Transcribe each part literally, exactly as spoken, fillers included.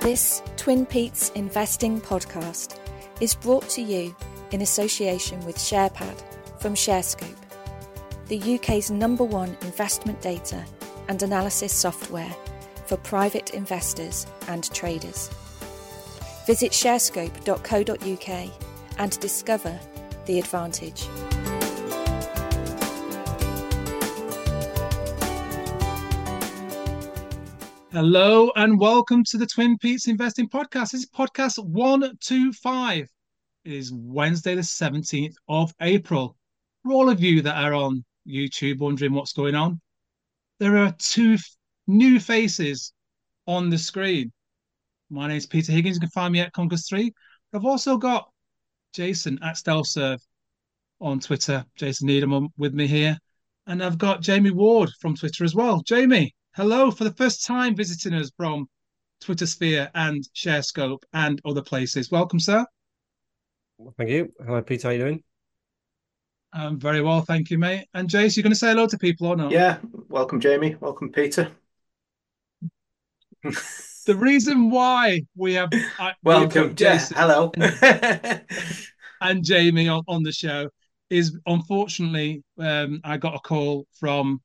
This Twin Peaks Investing podcast is brought to you in association with SharePad from ShareScope, the U K's number one investment data and analysis software for private investors and traders. Visit sharescope dot co dot uk and discover the advantage. Hello and welcome to the Twin Peaks Investing Podcast. This is podcast one twenty-five. It is Wednesday the seventeenth of April. For all of you that are on YouTube wondering what's going on, there are two f- new faces on the screen. My name is Peter Higgins. You can find me at Conquest three. I've also got Jason at StealthServe on Twitter. Jason Needham with me here. And I've got Jamie Ward from Twitter as well. Jamie, hello, for the first time visiting us from Twitter Sphere and ShareScope and other places. Welcome, sir. Thank you. Hello, Peter. How you doing? Um, very well, thank you, mate. And Jace, you're going to say hello to people or not? Yeah, welcome, Jamie. Welcome, Peter. The reason why we have uh, welcome, Jason, yeah, hello, and, and Jamie on, on the show is unfortunately um, I got a call from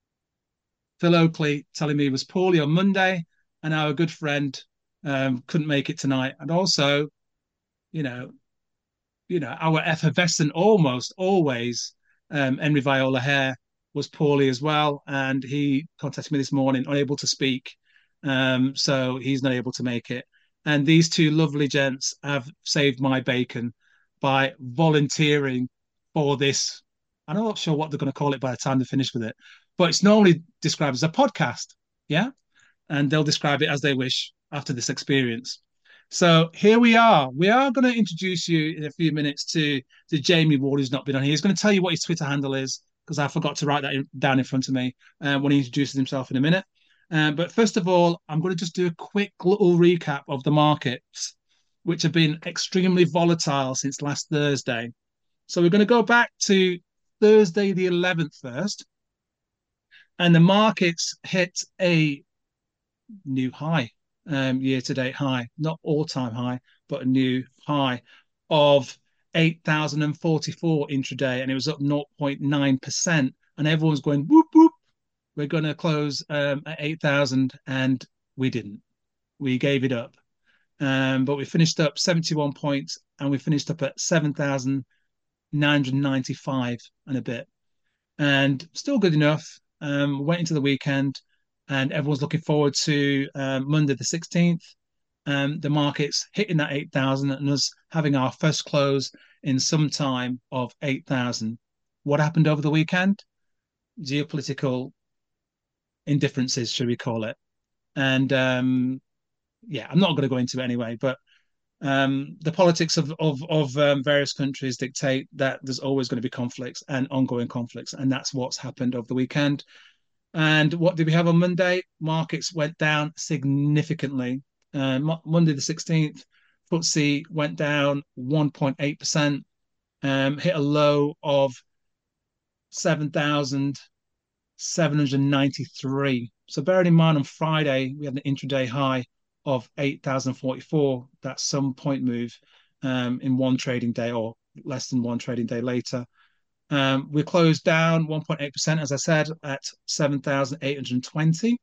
Phil Oakley telling me he was poorly on Monday, and our good friend um, couldn't make it tonight. And also, you know, you know, our effervescent, almost always, um, Henry Viola Hare was poorly as well, and he contacted me this morning, unable to speak. Um, so he's not able to make it. And these two lovely gents have saved my bacon by volunteering for this. I'm not sure what they're going to call it by the time they finish with it, but it's normally described as a podcast. Yeah. And they'll describe it as they wish after this experience. So here we are. We are going to introduce you in a few minutes to, to Jamie Ward, who's not been on here. He's going to tell you what his Twitter handle is, because I forgot to write that in, down in front of me uh, when he introduces himself in a minute. Um, but first of all, I'm going to just do a quick little recap of the markets, which have been extremely volatile since last Thursday. So we're going to go back to Thursday the eleventh first. And the markets hit a new high, um, year-to-date high, not all-time high, but a new high of eight thousand forty-four intraday. And it was up zero point nine percent. And everyone's going, whoop, whoop. We're going to close um, at eight thousand, and we didn't. We gave it up. Um, but we finished up seventy-one points, and we finished up at seven thousand nine hundred ninety-five and a bit. And still good enough. Um, went into the weekend, and everyone's looking forward to um, Monday the sixteenth. Um, the market's hitting that eight thousand and us having our first close in some time of eight thousand. What happened over the weekend? Geopolitical indifferences, should we call it? And um, yeah, I'm not going to go into it anyway, but um, the politics of of, of um, various countries dictate that there's always going to be conflicts and ongoing conflicts, and that's what's happened over the weekend. And what did we have on Monday? Markets went down significantly. Uh, Mo- Monday the sixteenth, F T S E went down one point eight percent, um, hit a low of seven thousand seven hundred ninety-three. So bearing in mind, on Friday we had an intraday high of eight thousand forty-four. That's some point move um, in one trading day, or less than one trading day later. Um, we closed down one point eight percent, as I said, at seven thousand eight hundred twenty.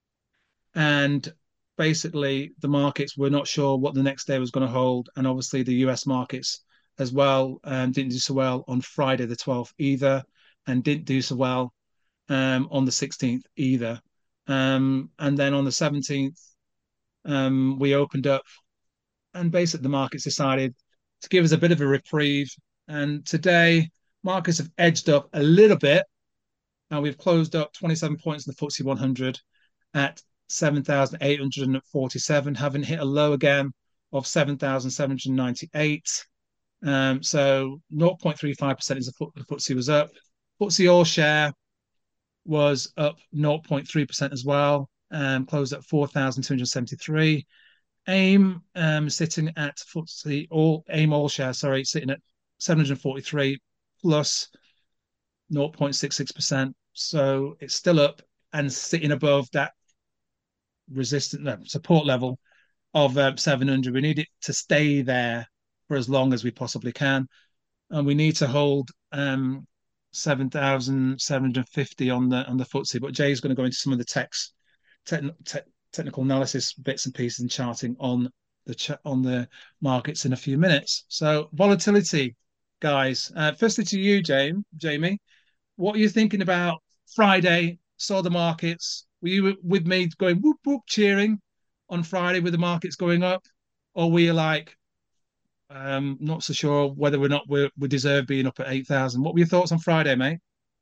And basically, the markets were not sure what the next day was going to hold. And obviously, the U S markets as well um, didn't do so well on Friday the twelfth either, and didn't do so well um, on the sixteenth either. Um, and then on the seventeenth, um, we opened up, and basically the markets decided to give us a bit of a reprieve. And today, markets have edged up a little bit. Now we've closed up twenty-seven points in the F T S E one hundred at seven thousand eight hundred forty-seven, having hit a low again of seven thousand seven hundred ninety-eight. Um, so zero point three five percent is the F T S E was up. F T S E All Share was up zero point three percent as well, um, closed at four thousand two hundred seventy-three. AIM um, sitting at F T S E All AIM All Share, sorry, sitting at seven hundred forty-three plus zero point six six percent. So it's still up and sitting above that resistance no, support level of uh, seven hundred. We need it to stay there for as long as we possibly can, and we need to hold um, seven thousand seven hundred fifty on the on the F T S E. But Jay's going to go into some of the text, te- te- technical analysis bits and pieces and charting on the ch- on the markets in a few minutes. So volatility, guys. Uh, firstly to you, James, Jamie, what are you thinking about Friday? Saw the markets. Were you with me going whoop whoop cheering on Friday with the markets going up, or were you like, um, not so sure whether or not we we deserve being up at eight thousand? What were your thoughts on Friday, mate?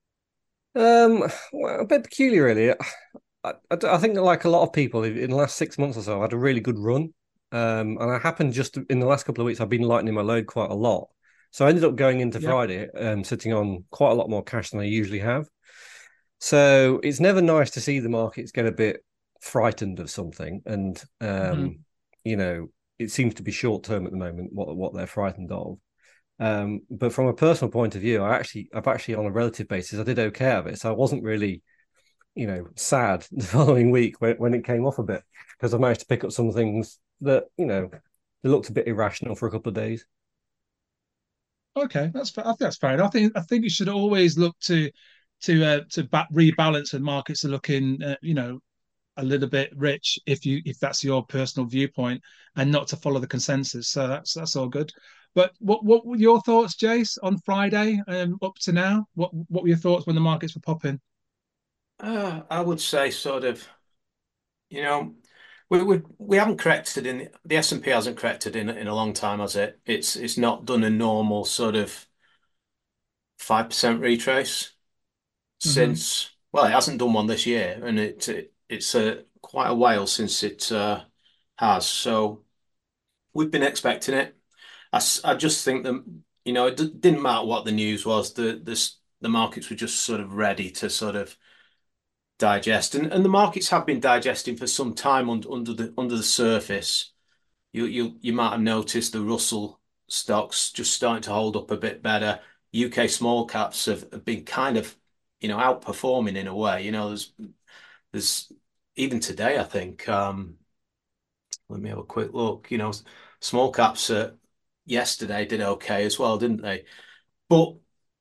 Um, well, a bit peculiar, really. I, I, I think that, like a lot of people in the last six months or so, I had a really good run. Um, and I happened just in the last couple of weeks, I've been lightening my load quite a lot. So I ended up going into Yep. Friday um, sitting on quite a lot more cash than I usually have. So it's never nice to see the markets get a bit frightened of something. And, um, Mm-hmm. you know, it seems to be short term at the moment, what, what they're frightened of. Um, but from a personal point of view, I actually, I've actually on a relative basis, I did okay of it. So I wasn't really, you know, sad the following week when, when it came off a bit, because I managed to pick up some things that, you know, they looked a bit irrational for a couple of days. Okay, that's fair. I think that's fair enough. I think I think you should always look to to uh, to back, rebalance when markets are looking, uh, you know, a little bit rich if you if that's your personal viewpoint, and not to follow the consensus. So that's that's all good. But what what were your thoughts, Jace, on Friday um, up to now? What what were your thoughts when the markets were popping? Uh, I would say sort of, you know, we we we haven't corrected in the S and P hasn't corrected in in a long time, has it? It's it's not done a normal sort of five percent retrace Mm-hmm. since, well, it hasn't done one this year, and it, it it's a quite a while since it uh, has. So we've been expecting it. I, s- I just think that, you know, it d didn't matter what the news was. The this the markets were just sort of ready to sort of digest, and and the markets have been digesting for some time under under the under the surface. You you you might have noticed the Russell stocks just starting to hold up a bit better. U K small caps have, have been kind of, you know, outperforming in a way. You know, there's there's even today, I think. Um, let me have a quick look. You know, small caps uh, yesterday did okay as well, didn't they? But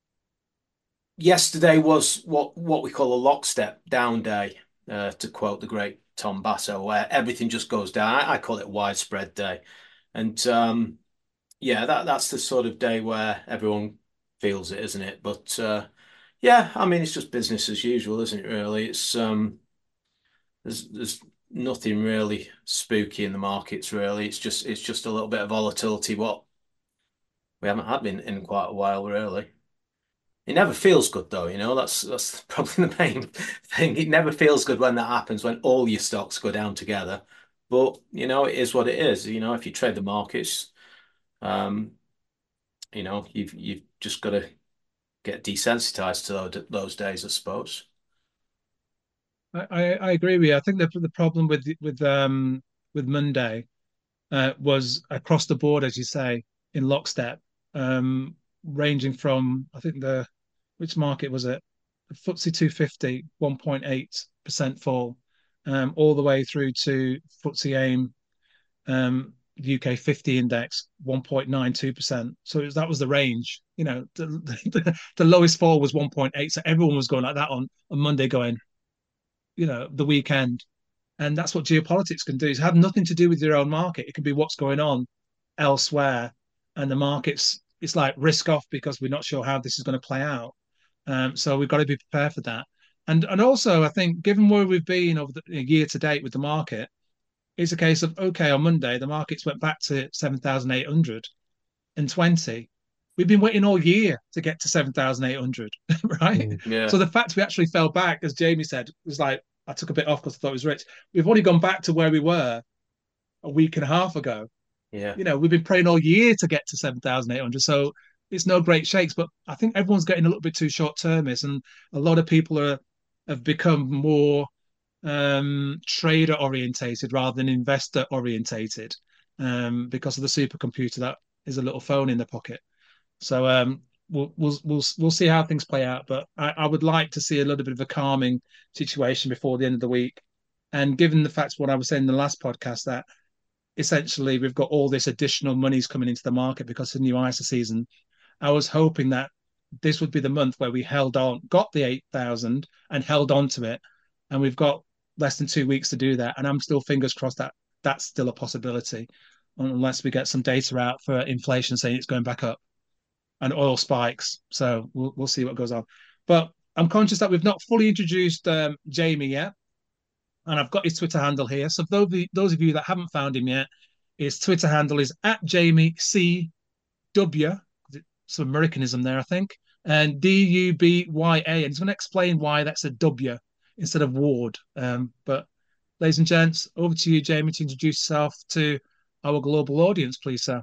yesterday was what what we call a lockstep down day, uh, to quote the great Tom Basso, where everything just goes down. I, I call it widespread day, and um, yeah, that that's the sort of day where everyone feels it, isn't it? But uh, yeah, I mean, it's just business as usual, isn't it? Really, it's um, there's there's nothing really spooky in the markets. Really, it's just it's just a little bit of volatility. What we haven't had in in quite a while, really. It never feels good though, you know. That's that's probably the main thing. It never feels good when that happens, when all your stocks go down together. But you know, it is what it is. You know, if you trade the markets, um, you know, you've you've just got to get desensitized to those, those days, I suppose. I, I, I agree with you. I think the the problem with with um with Monday uh, was across the board, as you say, in lockstep, um, ranging from I think the which market was it? The F T S E two fifty, one point eight percent fall, um, all the way through to F T S E AIM, um, U K fifty index, one point nine two percent. So it was, that was the range. You know, the, the, the lowest fall was one point eight. So everyone was going like that on, on Monday, going, you know, the weekend. And that's what geopolitics can do. It's have nothing to do with your own market. It can be what's going on elsewhere. And the markets, it's like risk off because we're not sure how this is going to play out. Um, so we've got to be prepared for that. And and also, I think, given where we've been over the year to date with the market, it's a case of, okay, on Monday, the markets went back to seven thousand eight hundred twenty. We've been waiting all year to get to seven thousand eight hundred, right? Mm. Yeah, So the fact we actually fell back, as Jamie said, was like, I took a bit off because I thought it was rich. We've only gone back to where we were a week and a half ago. yeah. You know, we've been praying all year to get to seven thousand eight hundred. So it's no great shakes, but I think everyone's getting a little bit too short termist, and a lot of people are have become more um, trader orientated rather than investor orientated, um, because of the supercomputer that is a little phone in the pocket. So um, we'll we'll we'll we'll see how things play out. But I, I would like to see a little bit of a calming situation before the end of the week. And given the fact what I was saying in the last podcast, that essentially we've got all this additional monies coming into the market because of the new I S A season. I was hoping that this would be the month where we held on, got the eight thousand and held on to it. And we've got less than two weeks to do that. And I'm still fingers crossed that that's still a possibility, unless we get some data out for inflation saying it's going back up and oil spikes. So we'll, we'll see what goes on. But I'm conscious that we've not fully introduced um, Jamie yet. And I've got his Twitter handle here. So those, those of you that haven't found him yet, his Twitter handle is at Jamie C W. Some Americanism there, I think. And D U B Y A. And he's going to explain why that's a W instead of Ward. Um, but ladies and gents, over to you, Jamie, to introduce yourself to our global audience, please, sir.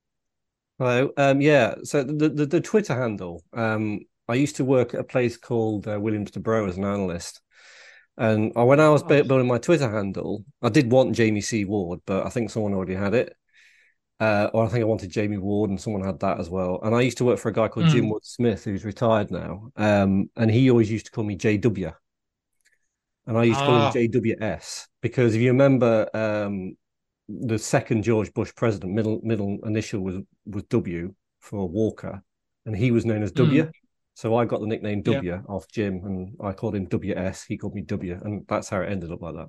Hello. Um, yeah, so the, the, the Twitter handle, um, I used to work at a place called uh, Williams de Bro as an analyst. And when I was oh. building my Twitter handle, I did want Jamie C. Ward, but I think someone already had it. Uh, or I think I wanted Jamie Ward and someone had that as well. And I used to work for a guy called mm. Jim Wood Smith, who's retired now. Um, and he always used to call me J W. And I used to call ah. him J W S because if you remember um, the second George Bush president, middle middle initial was, was W for Walker, and he was known as W. Mm. So I got the nickname W yeah. off Jim, and I called him W S. He called me W, and that's how it ended up like that.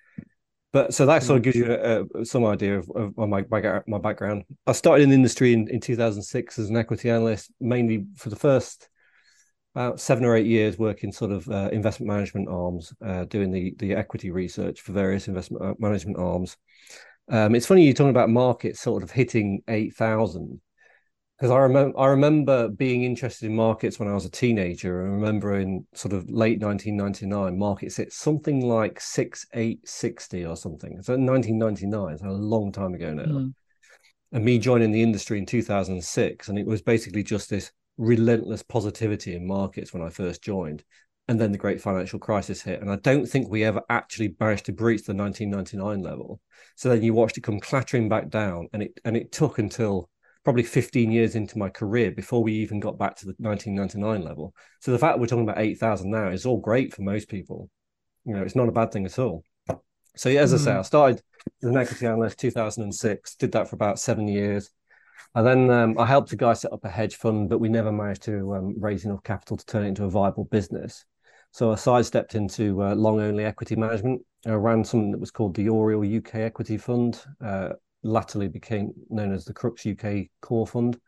But so that sort of gives you a, a, some idea of, of my, my my background. I started in the industry in, in two thousand six as an equity analyst, mainly for the first about seven or eight years working sort of uh, investment management arms, uh, doing the, the equity research for various investment management arms. Um, it's funny you're talking about markets sort of hitting eight thousand. Because I remember, I remember being interested in markets when I was a teenager. I remember in sort of late nineteen ninety-nine, markets hit something like six eight sixty or something. So nineteen ninety-nine, so a long time ago now. Mm. And me joining the industry in two thousand six, and it was basically just this relentless positivity in markets when I first joined. And then the great financial crisis hit. And I don't think we ever actually managed to breach the nineteen ninety-nine level. So then you watched it come clattering back down, and it and it took until probably fifteen years into my career before we even got back to the nineteen ninety-nine level. So the fact that we're talking about eight thousand now is all great for most people. You know, it's not a bad thing at all. So yeah, as mm. I say, I started as an equity analyst two thousand six, did that for about seven years. And then um, I helped a guy set up a hedge fund, but we never managed to um, raise enough capital to turn it into a viable business. So I sidestepped into uh, long-only equity management. I ran something that was called the Oriel U K Equity Fund, uh, latterly became known as the Crux U K Core Fund.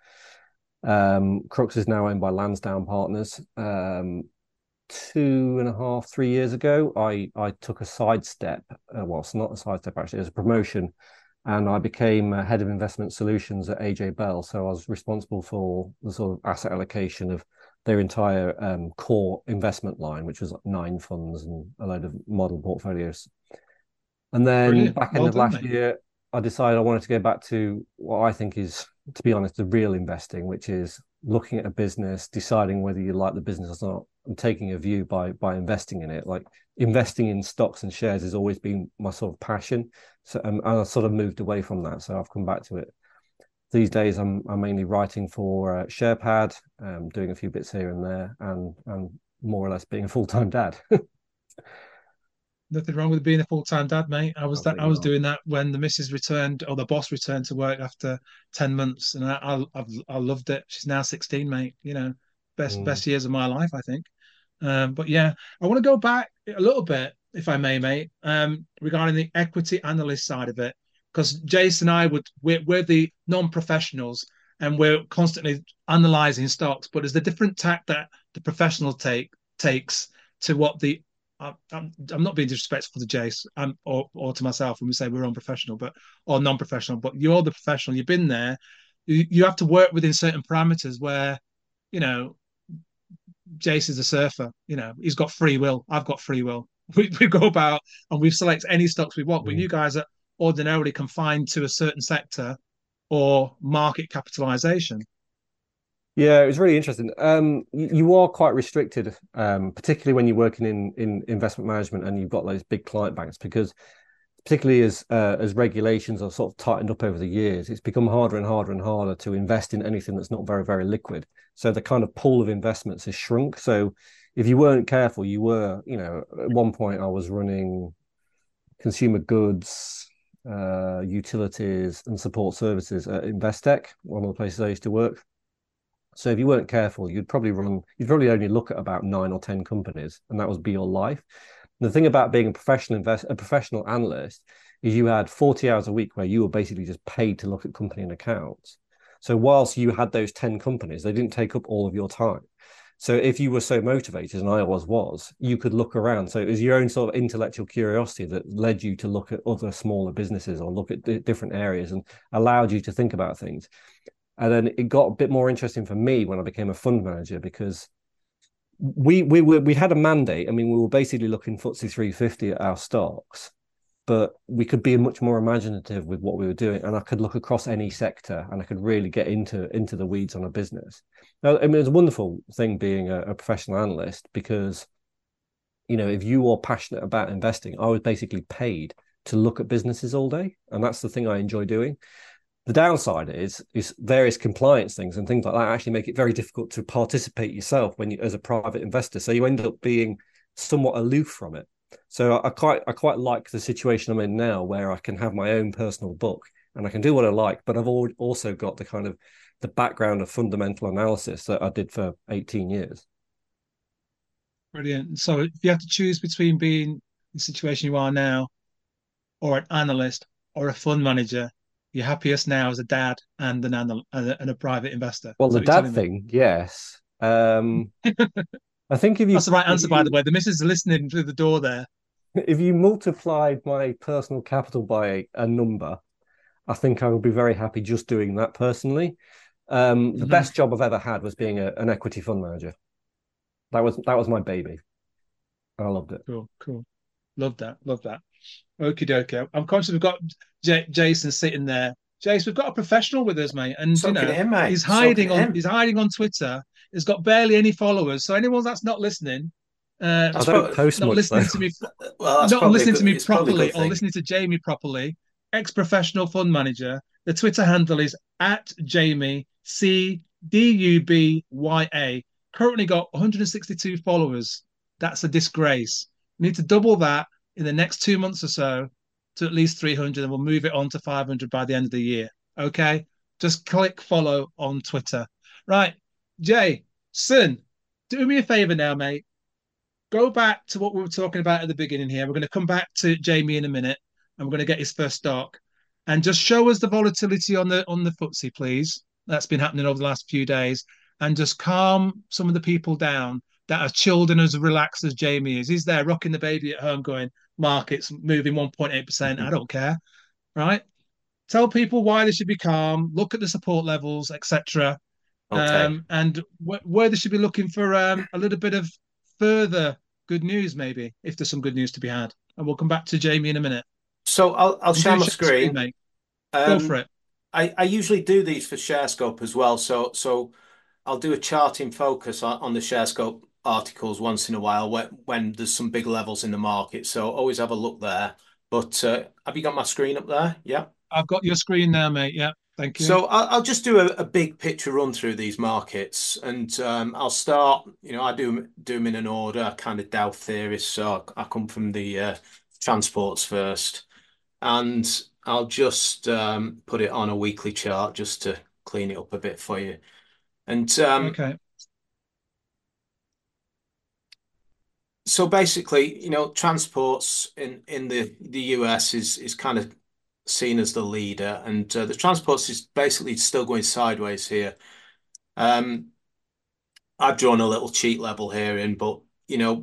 Um, Crux is now owned by Lansdowne Partners. Um, two and a half, three years ago, I, I took a sidestep. Uh, well, it's not a sidestep, actually, it's a promotion. And I became uh, head of investment solutions at A J Bell. So I was responsible for the sort of asset allocation of their entire um, core investment line, which was like nine funds and a load of model portfolios. And then Brilliant. back well end of done, last mate. year, I decided I wanted to go back to what I think is, to be honest, the real investing, which is looking at a business, deciding whether you like the business or not, and taking a view by by investing in it. Like investing in stocks and shares has always been my sort of passion. So um, and I sort of moved away from that. So I've come back to it. These days, I'm I'm mainly writing for uh, SharePad, um, doing a few bits here and there, and and more or less being a full time dad. Nothing wrong with being a full-time dad, mate. I was that I was doing that when the missus returned, or the boss returned to work after ten months, and I I, I've, I loved it. She's now sixteen, mate. You know, best mm. best years of my life, I think. Um, but yeah, I want to go back a little bit, if I may, mate, um, regarding the equity analyst side of it, because Jason and I would we're, we're the non-professionals, and we're constantly analysing stocks. But there's the different tack that the professional take takes to what the I'm, I'm not being disrespectful to Jace um, or, or to myself when we say we're unprofessional, but or non-professional. But you're the professional. You've been there. You, you have to work within certain parameters where, you know, Jace is a surfer. You know, he's got free will. I've got free will. We, we go about and we select any stocks we want. Mm. But you guys are ordinarily confined to a certain sector or market capitalization. Yeah, it was really interesting. Um, you, you are quite restricted, um, particularly when you're working in, in investment management and you've got those big client banks, because particularly as uh, as regulations are sort of tightened up over the years, it's become harder and harder and harder to invest in anything that's not very, very liquid. So the kind of pool of investments has shrunk. So if you weren't careful, you were, you know, at one point I was running consumer goods, uh, utilities and support services at Investec, one of the places I used to work. So if you weren't careful, you'd probably run, you'd probably only look at about nine or ten companies, and that would be your life. And the thing about being a professional invest, a professional analyst, is you had forty hours a week where you were basically just paid to look at company and accounts. So whilst you had those ten companies, they didn't take up all of your time. So if you were so motivated, and I always was, you could look around. So it was your own sort of intellectual curiosity that led you to look at other smaller businesses or look at d- different areas and allowed you to think about things. And then it got a bit more interesting for me when I became a fund manager, because we we we, we had a mandate. I mean, we were basically looking F T S E three fifty at our stocks, but we could be much more imaginative with what we were doing, and I could look across any sector, and I could really get into into the weeds on a business. Now, I mean, it's a wonderful thing being a, a professional analyst, because, you know, if you are passionate about investing, I was basically paid to look at businesses all day, and that's the thing I enjoy doing. The downside is is various compliance things and things like that actually make it very difficult to participate yourself when you as a private investor. So you end up being somewhat aloof from it. So I quite I quite like the situation I'm in now, where I can have my own personal book and I can do what I like, but I've also got the kind of the background of fundamental analysis that I did for eighteen years. Brilliant. So if you have to choose between being in the situation you are now, or an analyst, or a fund manager, you're happiest now as a dad and an anal- and, a, and a private investor. Well, the dad thing, me? yes. Um, I think if you that's the right answer, you, by the way. The missus is listening through the door there. If you multiplied my personal capital by a, a number, I think I would be very happy just doing that personally. Um, the mm-hmm. best job I've ever had was being a, an equity fund manager. That was that was my baby. I loved it. Cool, cool. Love that. Love that. Okie dokie. I'm conscious we've got J- Jason sitting there. Jason, we've got a professional with us, mate, and so you know him, mate. he's hiding so on him. he's hiding on Twitter. He's got barely any followers. So anyone that's not listening, uh, I don't post not much, listening though. to me, well, not listening good, to me properly, or listening to Jamie properly. Ex-professional fund manager. The Twitter handle is at Jamie C D U B Y A. Currently got one hundred sixty-two followers. That's a disgrace. We need to double that in the next two months or so to at least three hundred, and we'll move it on to five hundred by the end of the year. Okay? Just click follow on Twitter. Right. Jay, son, do me a favor now, mate. Go back to what we were talking about at the beginning here. We're going to come back to Jamie in a minute, and we're going to get his first stock. And just show us the volatility on the on the F T S E, please. That's been happening over the last few days. And just calm some of the people down that are chilled and as relaxed as Jamie is. He's there rocking the baby at home going, markets moving one point eight percent. I don't care. Right? Tell people why they should be calm. Look at the support levels, et cetera. Okay. Um, and wh- where they should be looking for um, a little bit of further good news, maybe, if there's some good news to be had. And we'll come back to Jamie in a minute. So I'll, I'll share my screen. screen mate. Um, Go for it. I, I usually do these for ShareScope as well. So so I'll do a chart in focus on, on the ShareScope articles once in a while when, when there's some big levels in the market. So always have a look there. But uh, have you got my screen up there? Yeah. I've got your screen now, mate. Yeah. Thank you. So I'll, I'll just do a, a big picture run through these markets, and um, I'll start. You know, I do do them in an order, kind of Dow theorist. So I come from the uh, transports first, and I'll just um, put it on a weekly chart just to clean it up a bit for you. And um, okay. So basically, you know, transports in in the the U S is is kind of seen as the leader, and uh, the transports is basically still going sideways here. Um, I've drawn a little cheat level here in, but you know,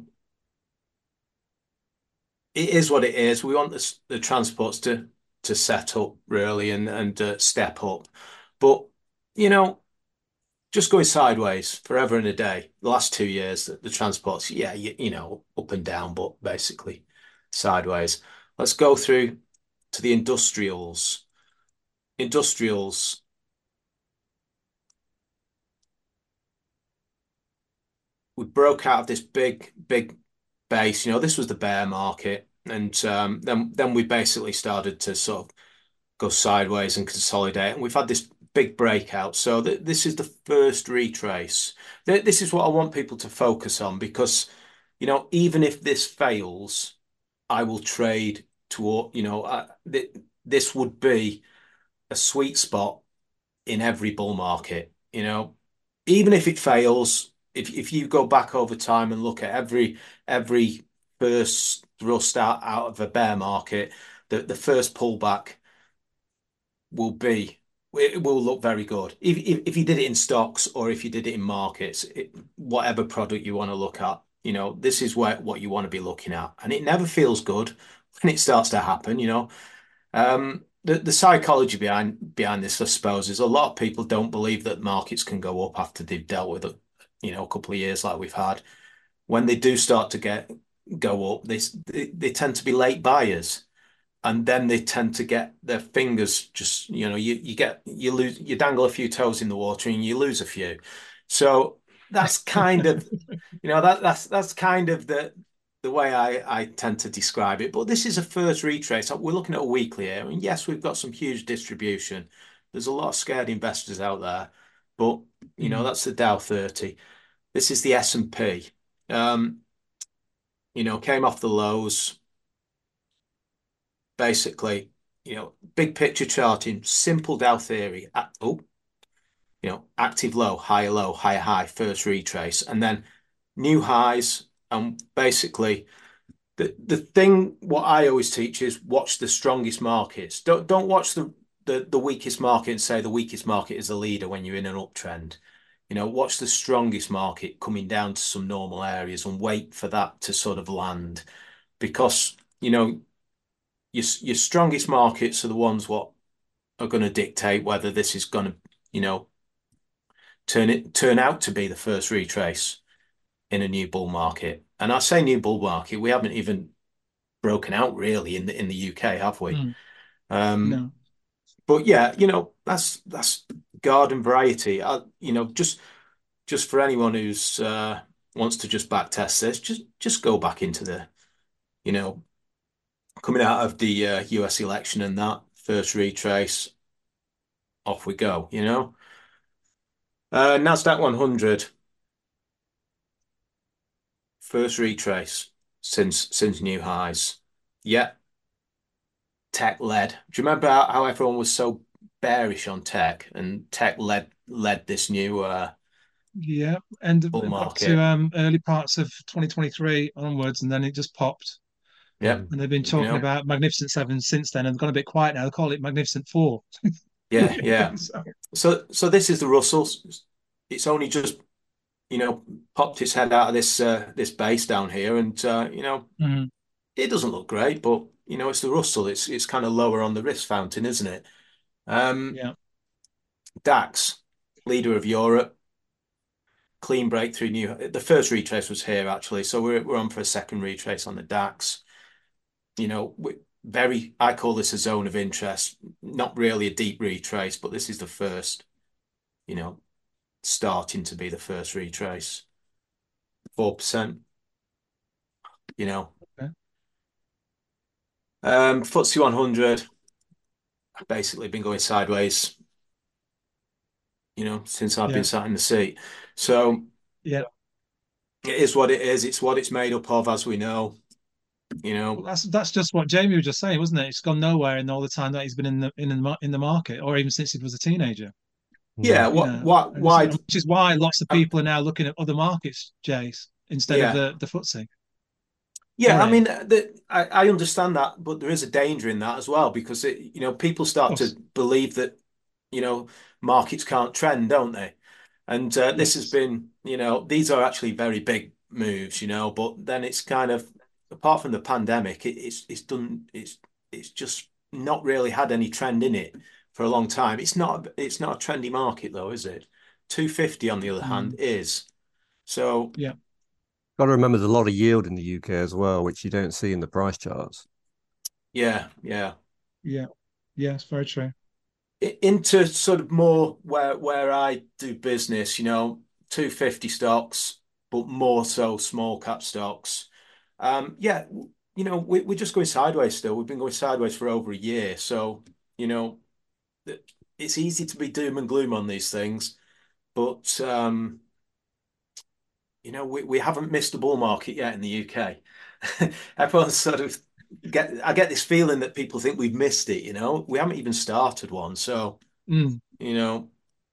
it is what it is. We want the, the transports to to set up really and and uh, step up, but you know, just going sideways forever and a day. The last two years, the, the transports, yeah, you, you know, up and down, but basically sideways. Let's go through to the industrials. Industrials. We broke out of this big, big base. You know, this was the bear market. And um, then, then we basically started to sort of go sideways and consolidate. And we've had this big breakout. So th this is the first retrace. Th this is what I want people to focus on, because, you know, even if this fails, I will trade toward, you know, uh, th this would be a sweet spot in every bull market. You know, even if it fails, if if you go back over time and look at every every first thrust out, out of a bear market, the, the first pullback will be it will look very good. If, if if you did it in stocks or if you did it in markets, it, whatever product you want to look at, you know, this is where what you want to be looking at. And it never feels good when it starts to happen, you know. Um, the, the psychology behind behind this, I suppose, is a lot of people don't believe that markets can go up after they've dealt with a, you know, a couple of years like we've had. When they do start to get go up, they they, they tend to be late buyers, and then they tend to get their fingers just, you know, you you get you lose you dangle a few toes in the water and you lose a few. So that's kind of, you know, that that's that's kind of the the way I, I tend to describe it. But this is a first retrace. We're looking at a weekly here. And yes, we've got some huge distribution. There's a lot of scared investors out there. But, you know, Mm. that's the Dow thirty. This is the S and P. Um, you know, came off the lows. Basically, you know, big picture charting, simple Dow theory. Uh, oh, you know, active low, higher low, higher high, first retrace. And then new highs. And basically, the the thing what I always teach is watch the strongest markets. Don't don't watch the the, the weakest market and say the weakest market is the leader when you're in an uptrend. You know, watch the strongest market coming down to some normal areas and wait for that to sort of land. Because, you know, your your strongest markets are the ones what are going to dictate whether this is going to, you know, turn it turn out to be the first retrace in a new bull market. And I say new bull market, we haven't even broken out really in the in the U K, have we? Mm. Um, No. but yeah, you know, that's that's garden variety. I, you know, just just for anyone who's uh, wants to just back test this, just just go back into the, you know, coming out of the uh, U S election and that first retrace, off we go. You know, uh, NASDAQ one hundred first retrace since since new highs. Yeah, tech led. Do you remember how, how everyone was so bearish on tech and tech led led this new uh, Yeah, and bull up to market? um, early parts of twenty twenty-three onwards, and then it just popped. Yep. Mm. And they've been You talking know, about Magnificent Seven since then, and gone a bit quiet now. They call it Magnificent Four. yeah, yeah. So, So so this is the Russell. It's only just, you know, popped its head out of this uh, this base down here, and uh, you know, mm, it doesn't look great, but you know, it's the Russell. It's it's kind of lower on the risk fountain, isn't it? Um, yeah, DAX, leader of Europe, clean breakthrough. New the first retrace was here actually, so we're we're on for a second retrace on the DAX. You know, we, very. I call this a zone of interest. Not really a deep retrace, but this is the first. You know, starting to be the first retrace. four percent. You know, okay. um, F T S E one hundred. I've basically been going sideways, you know, since I've been Yeah, sat in the seat. So yeah. it is what it is. It's what it's made up of, as we know. You Well, know, that's that's just what Jamie was just saying, wasn't it? It's gone nowhere in all the time that he's been in the in the mar- in the market, or even since he was a teenager. Mm. yeah. You What? know, What? and so, Why? which is why lots of Um, people are now looking at other markets, Jace, instead of yeah, the the F T S E. yeah. I Sorry, mean, of the, I, I understand that, but there is a danger in that as well because it, you know, people start to course, believe that, you know, markets can't trend, don't they? And uh, this has yes. been, you know, these are actually very big moves, you know, but then it's kind of, apart from the pandemic, it, it's it's done, it's it's just not really had any trend in it for a long time. It's not it's not a trendy market though, is it? two fifty on the other hand Mm, is. So yeah, Got to remember there's a lot of yield in the U K as well, which you don't see in the price charts. yeah, yeah. yeah, yeah. It's very true. Into sort of more where where I do business, you know, two fifty stocks, but more so small cap stocks. Um, yeah, you know, we, we're just going sideways still. We've been going sideways for over a year. So, you know, it's easy to be doom and gloom on these things, but um, you know, we, we haven't missed the bull market yet in the U K. Everyone's sort of get I get this feeling that people think we've missed it. You know, we haven't even started one. So Mm, you know,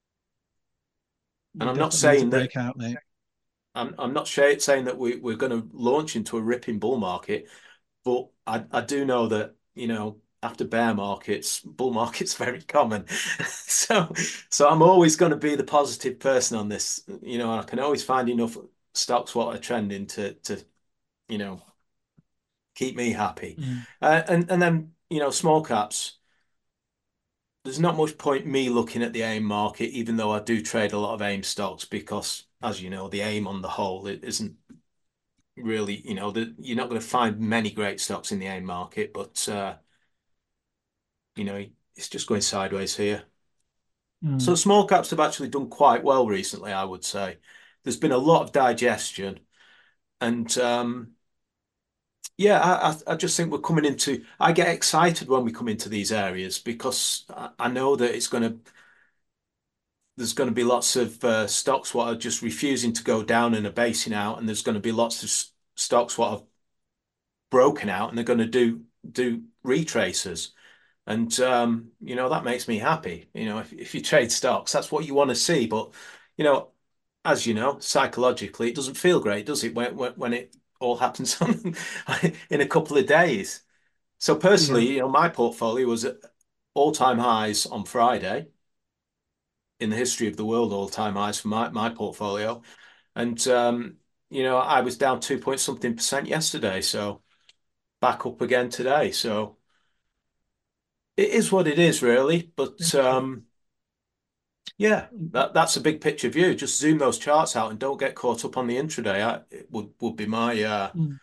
and we I'm not definitely need to saying that break out, mate. I'm I'm not sure saying that we we're going to launch into a ripping bull market, but I I do know that you know after bear markets, bull markets very common. So so I'm always going to be the positive person on this. You know, I can always find enough stocks what are trending to to you know keep me happy. Mm, Uh, and and then you know small caps. There's not much point me looking at the AIM market, even though I do trade a lot of AIM stocks, because as you know, the AIM on the whole it isn't really, you know, the, you're not going to find many great stocks in the AIM market, but uh, you know, it's just going sideways here. So mm. small caps have actually done quite well recently, I would say. There's been a lot of digestion, and um, yeah, I, I I just think we're coming into. I get excited when we come into these areas because I, I know that it's going to. There's going to be lots of uh, stocks what are just refusing to go down and are basing out, and there's going to be lots of s- stocks what have broken out and they're going to do do retraces. And um, you know, that makes me happy. You know, if, if you trade stocks, that's what you want to see. But you know, as you know, psychologically, it doesn't feel great, does it, when when, when it all happens on, in a couple of days? So Yeah. personally, you know, my portfolio was at all-time highs on Friday in the history of the world, all-time highs for my, my portfolio. And um, you know, I was down two point something percent yesterday, so back up again today. So it is what it is, really. But um, yeah, that that's a big picture view. Just zoom those charts out and don't get caught up on the intraday. I, it would would be my uh Mm.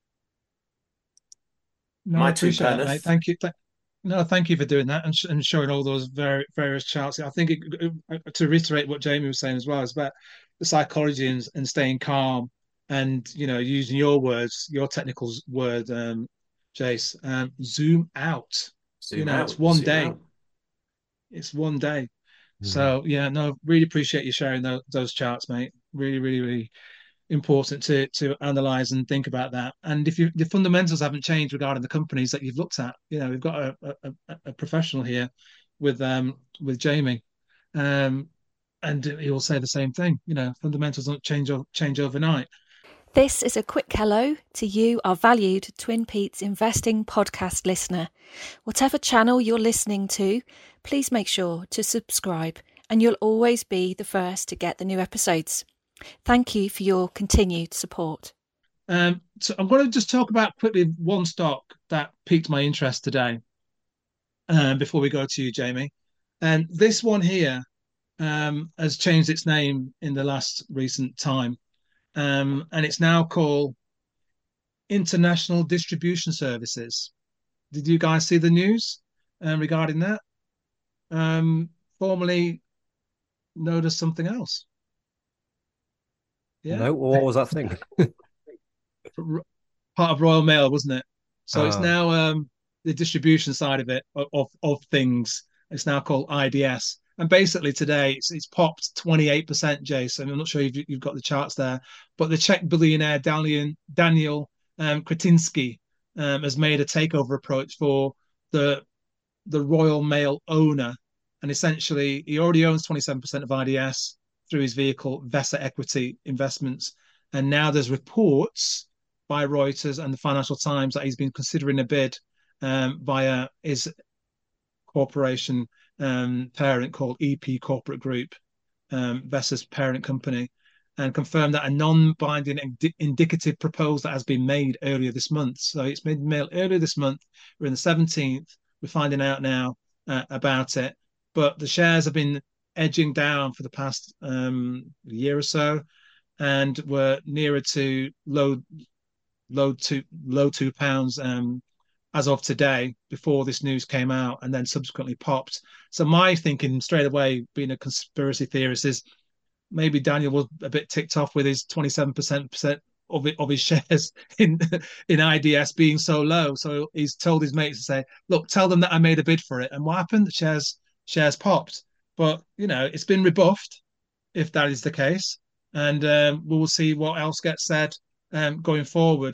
No, I my two appreciate that, mate. penneth. Thank you. Th- no, thank you for doing that and, sh- and showing all those very various charts. I think it, it- to reiterate what Jamie was saying as well is about the psychology and, and staying calm and you know using your words, your technical word, um, Jace. Um, zoom out. You Zoom know, it's out, one zoom day. out. It's one day. Mm. So yeah, no, really appreciate you sharing those, those charts, mate. Really, really, really important to to analyze and think about that. And if you the fundamentals haven't changed regarding the companies that you've looked at, you know, we've got a a, a professional here with um with Jamie, um, and he will say the same thing. You know, fundamentals don't change change overnight. This is a quick hello to you, our valued Twin Peaks Investing podcast listener. Whatever channel you're listening to, please make sure to subscribe and you'll always be the first to get the new episodes. Thank you for your continued support. Um, so I'm going to just talk about quickly one stock that piqued my interest today. Um, before we go to you, Jamie, and this one here um, has changed its name in the last recent time, um, and it's now called International Distribution Services. Did you guys see the news um, regarding that? Um, formerly known as something else. Yeah, No, what was that thing? part of Royal Mail, wasn't it? So it's Ah, now um, the distribution side of it of, of of things. It's now called I D S. And basically today it's it's popped twenty-eight percent, Jason. I'm not sure if you've got the charts there, but the Czech billionaire Daniel Daniel um, Kretinsky um, has made a takeover approach for the the Royal Mail owner, and essentially he already owns twenty-seven percent of I D S through his vehicle Vesa Equity Investments, and now there's reports by Reuters and the Financial Times that he's been considering a bid um, via his corporation um, parent called E P Corporate Group, um, Vesa's parent company, and confirmed that a non-binding ind- indicative proposal that has been made earlier this month. So it's been mailed earlier this month. We're in the seventeenth. We're finding out now uh, about it, but the shares have been edging down for the past um, year or so, and were nearer to low, low two, low two pounds um, as of today before this news came out, and then subsequently popped. So my thinking straight away, being a conspiracy theorist, is maybe Daniel was a bit ticked off with his twenty-seven percent percent of it, of his shares in in I D S being so low. So he's told his mates to say, "Look, tell them that I made a bid for it." And what happened? The shares shares popped. But you know, it's been rebuffed if that is the case, and um, we will see what else gets said um, going forward.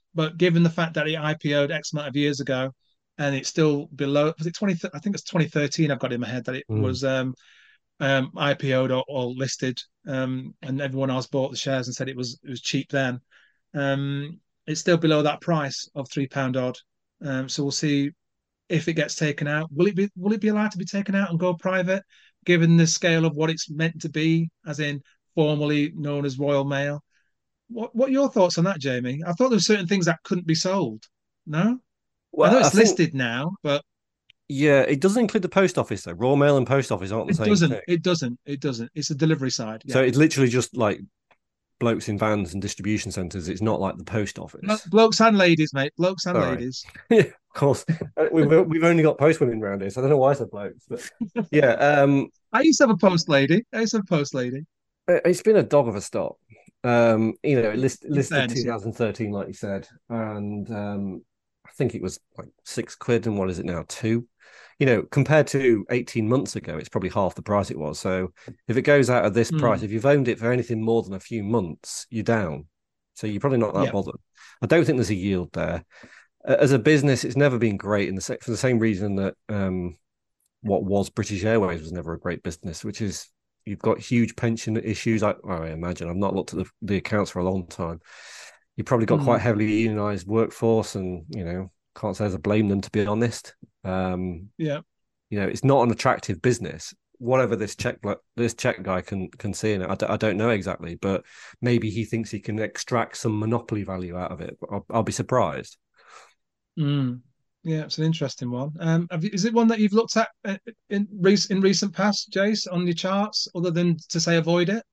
but given the fact that it I P O'd X amount of years ago, and it's still below, was it twenty? I think it's twenty thirteen. I've got in my head that it Mm. was um, um, I P O'd or, or listed, um, and everyone else bought the shares and said it was it was cheap then. Um, it's still below that price of three pound odd. Um, so we'll see if it gets taken out. Will it be will it be allowed to be taken out and go private, given the scale of what it's meant to be, as in formerly known as Royal Mail? What what are your thoughts on that, Jamie? I thought there were certain things that couldn't be sold. No, I Well, know I it's think, listed now, but yeah, it doesn't include the post office though. Royal Mail and post office aren't the it same doesn't. thing. It doesn't. It doesn't. It's a delivery side. So Yeah, it's literally just like blokes in vans and distribution centres. It's not like the post office. blokes and ladies, mate. Blokes and Sorry. ladies. Yeah, of course. Uh, We've we've only got post women around here, so I don't know why I said blokes, but yeah, um, I used to have a post lady. I used to have a post lady. it- it's been a dog of a stop. Um, you know, it list, In listed fairness, yeah. twenty thirteen, like you said, and um, I think it was like six quid, and what is it now? Two. You know, compared to eighteen months ago, it's probably half the price it was. So if it goes out at this price, Mm. if you've owned it for anything more than a few months, you're down. So you're probably not that Yeah. bothered. I don't think there's a yield there. Uh, As a business, it's never been great in the se- for the same reason that um, what was British Airways was never a great business, which is you've got huge pension issues. I, well, I imagine I've not looked at the, the accounts for a long time. You've probably got quite Mm. heavily unionized workforce, and you know can't say as I blame them, to be honest. Um, Yeah. you know, it's not an attractive business. Whatever this Czech this Czech guy can can see in it, I d- I don't know exactly, but maybe he thinks he can extract some monopoly value out of it. I'll, I'll be surprised. Mm. Yeah, it's an interesting one. Um, have you, is it one that you've looked at uh, in recent in recent past, Jace, on your charts, other than to say avoid it?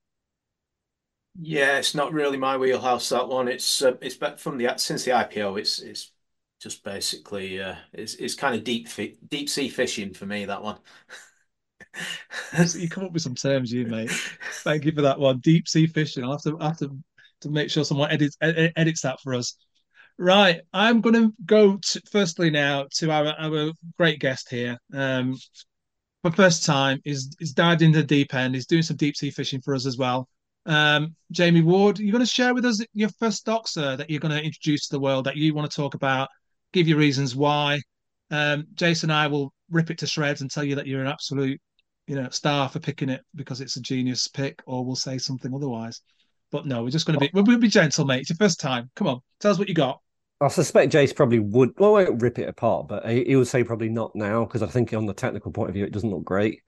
Yeah, it's not really my wheelhouse, that one. It's uh, it's back from the since the I P O. It's it's just basically uh, it's it's kind of deep fi deep sea fishing for me, that one. So you come up with some terms, you mate. Thank you for that one. Deep sea fishing. I'll have to I'll have to to make sure someone edits ed- edits that for us. Right, I'm going to go to, firstly now to our our great guest here. Um, for first time, is is dived into the deep end. He's doing some deep sea fishing for us as well. Um, Jamie Ward, you're going to share with us your first stock, sir, that you're going to introduce to the world that you want to talk about. Give your reasons why. Um, Jason and I will rip it to shreds and tell you that you're an absolute, you know, star for picking it because it's a genius pick, or we'll say something otherwise. But no, we're just going to be we'll, we'll be gentle, mate. It's your first time. Come on, tell us what you got. I suspect Jace probably would. Well, I won't rip it apart, but he, he would say probably not now because I think on the technical point of view, it doesn't look great.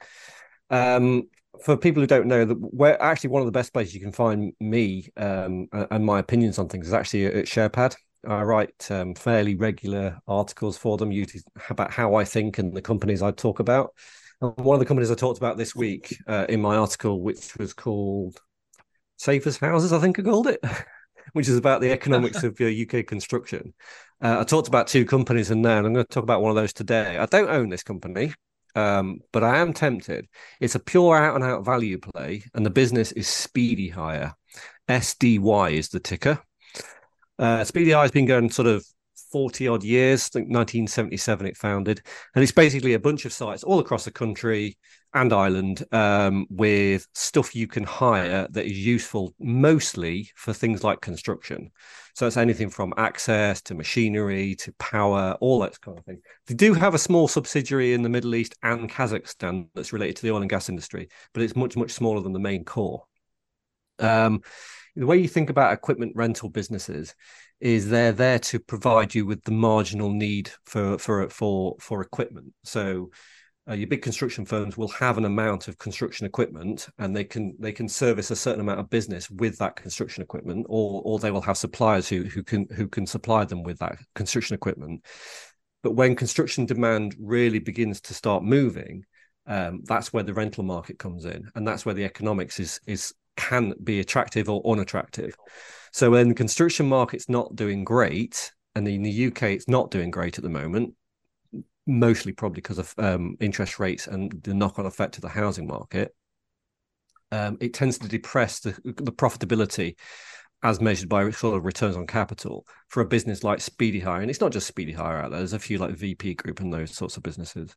Um, for people who don't know, that where actually one of the best places you can find me um, and my opinions on things is actually at SharePad. I write um, fairly regular articles for them about how I think and the companies I talk about. And one of the companies I talked about this week uh, in my article, which was called Safe as Houses, I think I called it. Which is about the economics of uh, U K construction. Uh, I talked about two companies in there, and I'm going to talk about one of those today. I don't own this company, um, but I am tempted. It's a pure out-and-out value play, and the business is Speedy Hire. S D Y is the ticker. Uh, Speedy Hire has been going sort of forty odd years. I think nineteen seventy-seven it founded, and it's basically a bunch of sites all across the country and Ireland um, with stuff you can hire that is useful mostly for things like construction. So it's anything from access to machinery to power, all that kind of thing. They do have a small subsidiary in the Middle East and Kazakhstan that's related to the oil and gas industry, but it's much, much smaller than the main core. Um, the way you think about equipment rental businesses is they're there to provide you with the marginal need for for for for equipment. So uh, your big construction firms will have an amount of construction equipment, and they can they can service a certain amount of business with that construction equipment, or or they will have suppliers who who can who can supply them with that construction equipment. But when construction demand really begins to start moving, um, that's where the rental market comes in, and that's where the economics is is can be attractive or unattractive. So when the construction market's not doing great, and in the U K it's not doing great at the moment, mostly probably because of um, interest rates and the knock-on effect to the housing market, um, it tends to depress the, the profitability as measured by sort of returns on capital for a business like Speedy Hire. And it's not just Speedy Hire out there. There's a few like V P Group and those sorts of businesses.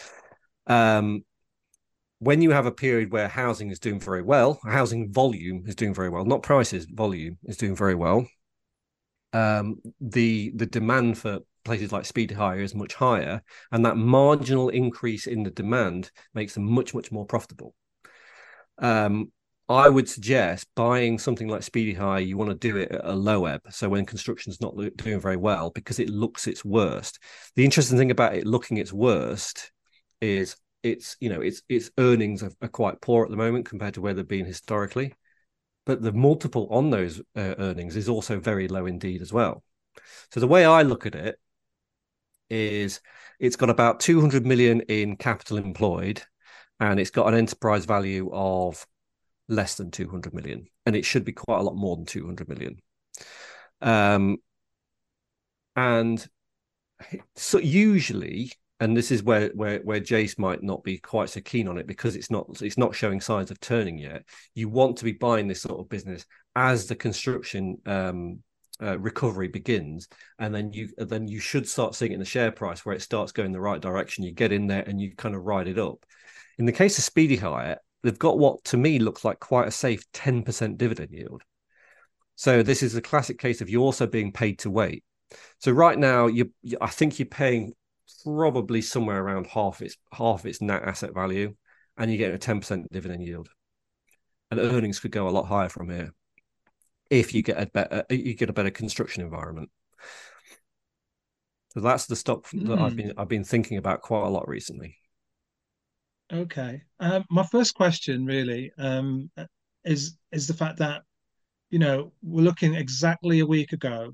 Um, when you have a period where housing is doing very well, housing volume is doing very well, not prices, volume is doing very well, um, the the demand for places like Speedy Hire is much higher, and that marginal increase in the demand makes them much, much more profitable. Um, I would suggest buying something like Speedy Hire, you want to do it at a low ebb. So when construction's not doing very well, because it looks its worst. The interesting thing about it looking its worst is it's, you know, its its earnings are, are quite poor at the moment compared to where they've been historically. But the multiple on those uh, earnings is also very low indeed as well. So the way I look at it is it's got about two hundred million in capital employed, and it's got an enterprise value of less than two hundred million, and it should be quite a lot more than two hundred million. Um, and so usually, and this is where where where Jace might not be quite so keen on it because it's not it's not showing signs of turning yet. You want to be buying this sort of business as the construction um, uh, recovery begins, and then you then you should start seeing it in the share price where it starts going the right direction. You get in there and you kind of ride it up. In the case of Speedy Hire, they've got what to me looks like quite a safe ten percent dividend yield. So this is a classic case of you also being paid to wait. So right now, you, you I think you're paying probably somewhere around half its half its net asset value, and you get a ten percent dividend yield. And earnings could go a lot higher from here if you get a better you get a better construction environment. So that's the stock that mm. I've been I've been thinking about quite a lot recently. Okay. Um, my first question really um, is is the fact that, you know, we're looking exactly a week ago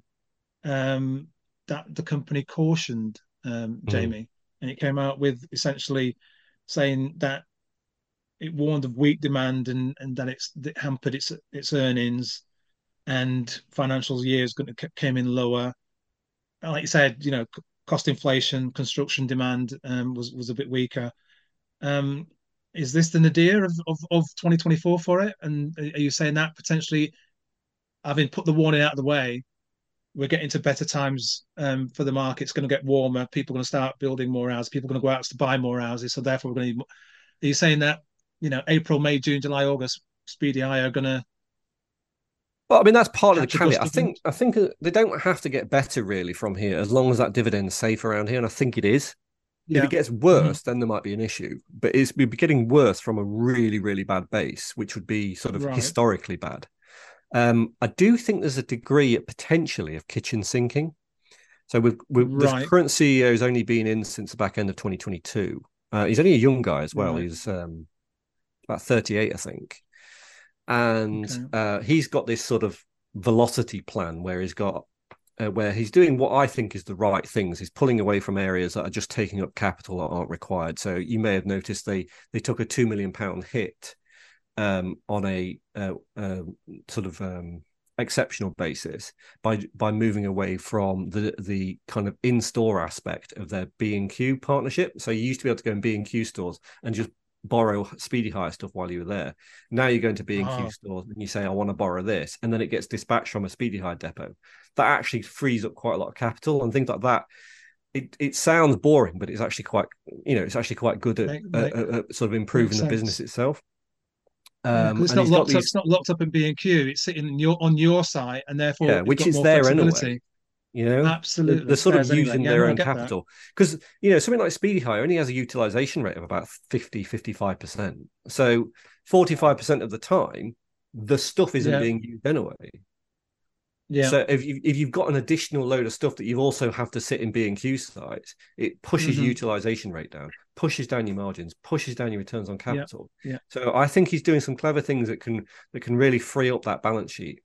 um, that the company cautioned um, Jamie, mm. and it came out with essentially saying that it warned of weak demand and and that it's that hampered its its earnings, and financial years going to came in lower. Like you said, you know, cost inflation, construction demand um, was was a bit weaker. Um, is this the nadir of, of, of twenty twenty-four for it? And are you saying that potentially, having put the warning out of the way, we're getting to better times um, for the market? It's going to get warmer. People are going to start building more houses. People are going to go out to buy more houses. So therefore, we're going to need more. Are you saying that, you know, April, May, June, July, August, Speedy Hire are going to? Well, I mean, that's part of the caveat. I think I think they don't have to get better really from here, as long as that dividend is safe around here, and I think it is. Yeah. If it gets worse, mm-hmm. then there might be an issue. But it's we'd be getting worse from a really, really bad base, which would be sort of right. historically bad. Um, I do think there's a degree potentially of kitchen sinking. So we've, we've right. the current C E O has only been in since the back end of twenty twenty-two. Uh, he's only a young guy as well. Right. He's um, about thirty-eight, I think. And okay. uh, he's got this sort of velocity plan where he's got Uh, where he's doing what I think is the right things. He's pulling away from areas that are just taking up capital that aren't required. So you may have noticed they they took a two million pound hit um, on a uh, uh, sort of um, exceptional basis by by moving away from the the kind of in-store aspect of their B and Q partnership. So you used to be able to go in B and Q stores and just borrow Speedy Hire stuff while you were there. Now you're going to B and Q oh. stores and you say, I want to borrow this, and then it gets dispatched from a Speedy Hire depot. That actually frees up quite a lot of capital and things like that. It it sounds boring, but it's actually quite, you know, it's actually quite good at, make, make, at, at sort of improving the business itself. Um, yeah, it's not locked these... up. It's not locked up in B and Q. It's sitting in your, on your site, and therefore, yeah, which is there anyway. You know, absolutely, they're, they're sort of using anyway. their yeah, own capital because you know something like Speedy Hire only has a utilization rate of about fifty, fifty-five percent. So forty-five percent of the time, the stuff isn't yeah. being used anyway. Yeah. So if you if you've got an additional load of stuff that you also have to sit in B and Q sites, it pushes mm-hmm. your utilization rate down, pushes down your margins, pushes down your returns on capital. Yeah. yeah. So I think he's doing some clever things that can that can really free up that balance sheet.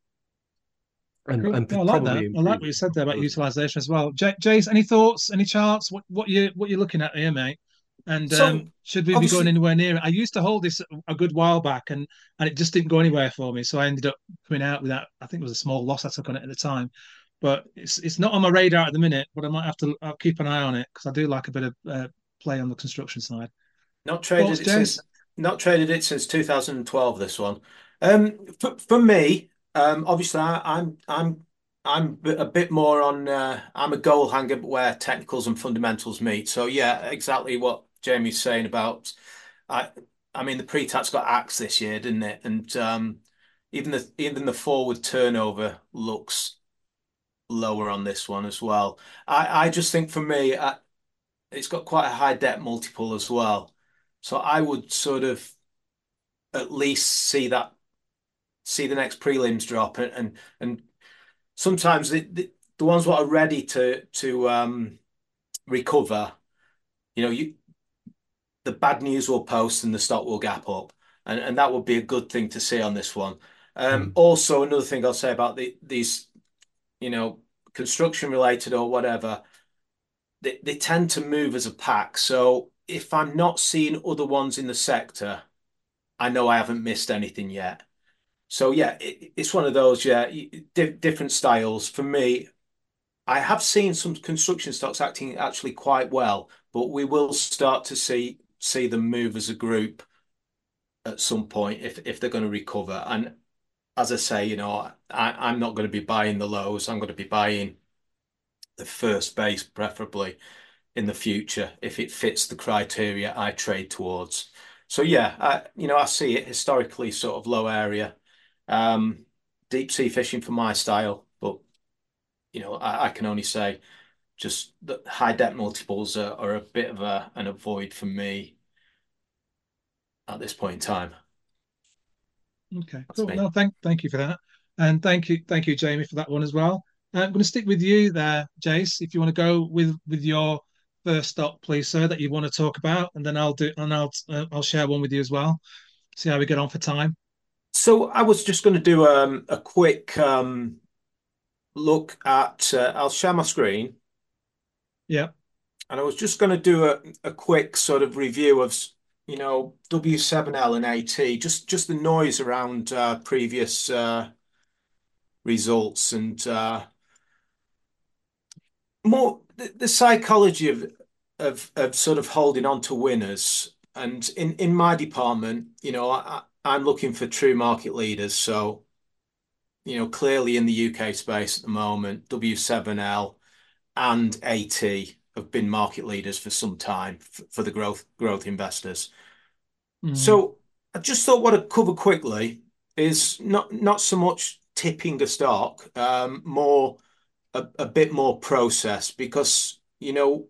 And, cool. and yeah, I like that. I like what you said there about utilization as well. J- Jace, any thoughts, any charts? What what you what you're looking at here, mate? And so, um, should we be going anywhere near it? I used to hold this a good while back, and and it just didn't go anywhere for me. So I ended up coming out with that. I think it was a small loss I took on it at the time, but it's it's not on my radar at the minute. But I might have to I'll keep an eye on it because I do like a bit of uh, play on the construction side. Not traded Thoughts, it since not traded it since two thousand twelve. This one, um, for, for me. Um, obviously, I, I'm I'm I'm a bit more on. Uh, I'm a goal hanger, but where technicals and fundamentals meet. So yeah, exactly what Jamie's saying about. I I mean, the pre-tax got axed this year, didn't it? And um, even the even the forward turnover looks lower on this one as well. I, I just think for me, I, it's got quite a high debt multiple as well. So I would sort of at least see that see the next prelims drop and and, and sometimes the, the the ones that are ready to to um recover, you know, you the bad news will post and the stock will gap up. And and that would be a good thing to see on this one. Um, Mm. also, another thing I'll say about the, these, you know, construction related or whatever, they, they tend to move as a pack. So if I'm not seeing other ones in the sector, I know I haven't missed anything yet. So yeah, it, it's one of those, yeah, di different styles. For me, I have seen some construction stocks acting actually quite well, but we will start to see see them move as a group at some point if if they're going to recover. And as I say, you know, I, I'm not going to be buying the lows. I'm going to be buying the first base, preferably in the future, if it fits the criteria I trade towards. So yeah, I, you know, I see it historically sort of low area, um, deep sea fishing for my style, but you know, I, I can only say just the high debt multiples are, are a bit of a an avoid for me at this point in time. Okay, That's cool. me. No, thank thank you for that, and thank you thank you, Jamie, for that one as well. Uh, I'm going to stick with you there, Jace. If you want to go with with your first stock, please, sir, that you want to talk about, and then I'll do and I'll uh, I'll share one with you as well. See how we get on for time. So I was just going to do um, a quick um, look at. Uh, I'll share my screen, Yeah. and I was just going to do a, a quick sort of review of, you know, W seven L and A T, just just the noise around uh, previous uh, results and uh, more the, the psychology of of of sort of holding on to winners. And in in my department, you know, I, I'm looking for true market leaders. So, you know, clearly in the U K space at the moment, W seven L and A T have been market leaders for some time f- for the growth growth investors. Mm, So I just thought what I'd cover quickly is not not so much tipping a stock, um, more a, a bit more process because you know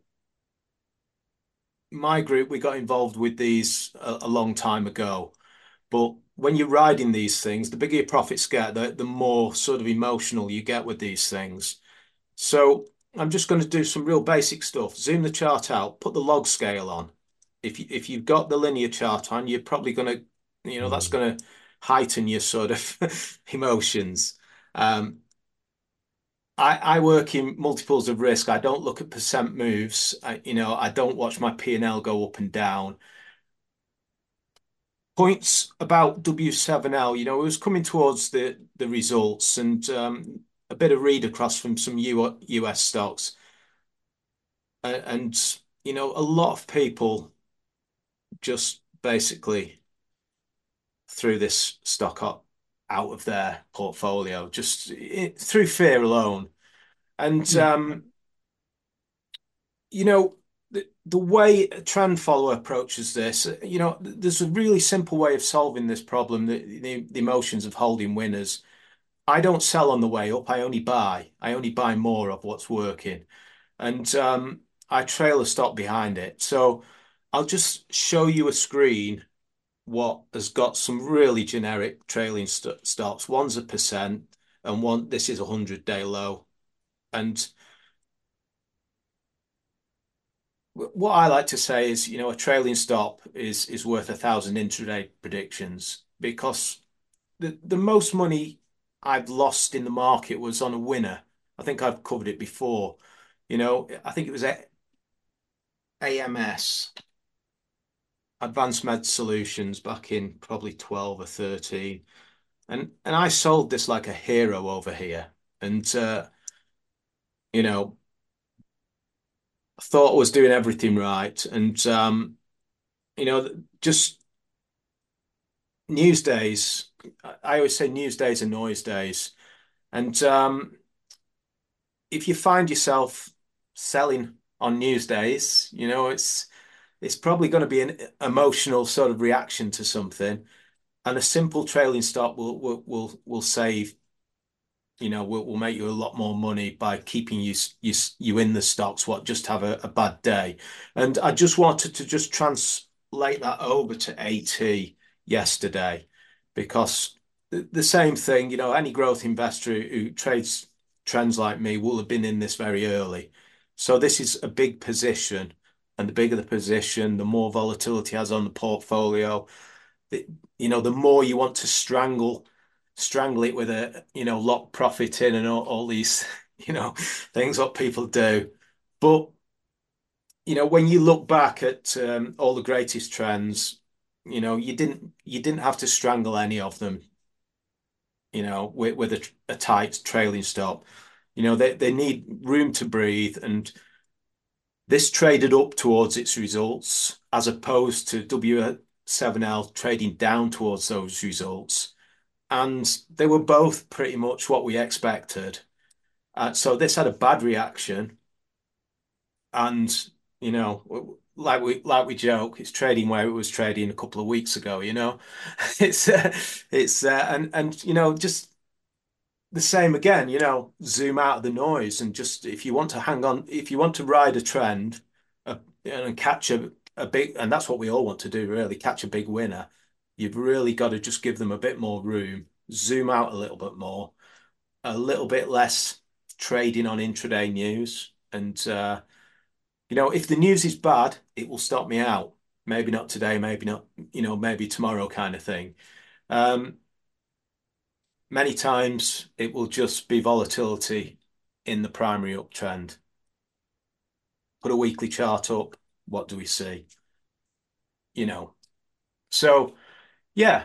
my group we got involved with these a, a long time ago, but when you're riding these things, the bigger your profits get, the the more sort of emotional you get with these things. So I'm just going to do some real basic stuff. Zoom the chart out, put the log scale on. If you, if you've got the linear chart on, you're probably going to, you know, that's Mm. going to heighten your sort of emotions. Um, I, I work in multiples of risk. I don't look at percent moves. I, you know, I don't watch my P and L go up and down. Points about W seven L, you know, it was coming towards the the results and um, a bit of read across from some U, US stocks. And you know, a lot of people just basically threw this stock up out of their portfolio just through fear alone. And yeah. um, you know, the, the way a trend follower approaches this, you know, there's a really simple way of solving this problem, the, the, the emotions of holding winners. I don't sell on the way up, I only buy. I only buy more of what's working. And um, I trail a stock behind it. So I'll just show you a screen what has got some really generic trailing st stops. One's a percent and one, this is a hundred day low. And what I like to say is, you know, a trailing stop is is worth a thousand intraday predictions because the the most money I've lost in the market was on a winner. I think I've covered it before. You know, I think it was A M S, Advanced Med Solutions, back in probably twelve or thirteen. And and I sold this like a hero over here. And uh, you know, thought I was doing everything right. And um, you know, just news days. I always say news days are noise days. And um, if you find yourself selling on news days, you know, it's it's probably going to be an emotional sort of reaction to something. And a simple trailing stop will will will, will save you know, will will make you a lot more money by keeping you you you in the stocks. What just have a, a bad day, and I just wanted to just translate that over to AT yesterday, because the, the same thing, you know, any growth investor who trades trends like me will have been in this very early. So this is a big position, and the bigger the position, the more volatility has on the portfolio. The, you know, the more you want to strangle strangle it with a, you know, lock profit in and all, all these, you know, things what people do. But, you know, when you look back at um, all the greatest trends, you know, you didn't you didn't have to strangle any of them, you know, with, with a, a tight trailing stop. You know, they, they need room to breathe. And this traded up towards its results as opposed to W seven L trading down towards those results. And they were both pretty much what we expected. Uh, so this had a bad reaction. And, you know, like we like we joke, it's trading where it was trading a couple of weeks ago, you know. It's uh, it's uh, and and you know, just the same again, you know, zoom out of the noise and just if you want to hang on, if you want to ride a trend uh, and catch a, a big, and that's what we all want to do, really, catch a big winner. You've really got to just give them a bit more room, zoom out a little bit more, a little bit less trading on intraday news. And, uh, you know, if the news is bad, it will stop me out. Maybe not today, maybe not, you know, maybe tomorrow kind of thing. Um, many times it will just be volatility in the primary uptrend. Put a weekly chart up. What do we see? You know, so yeah,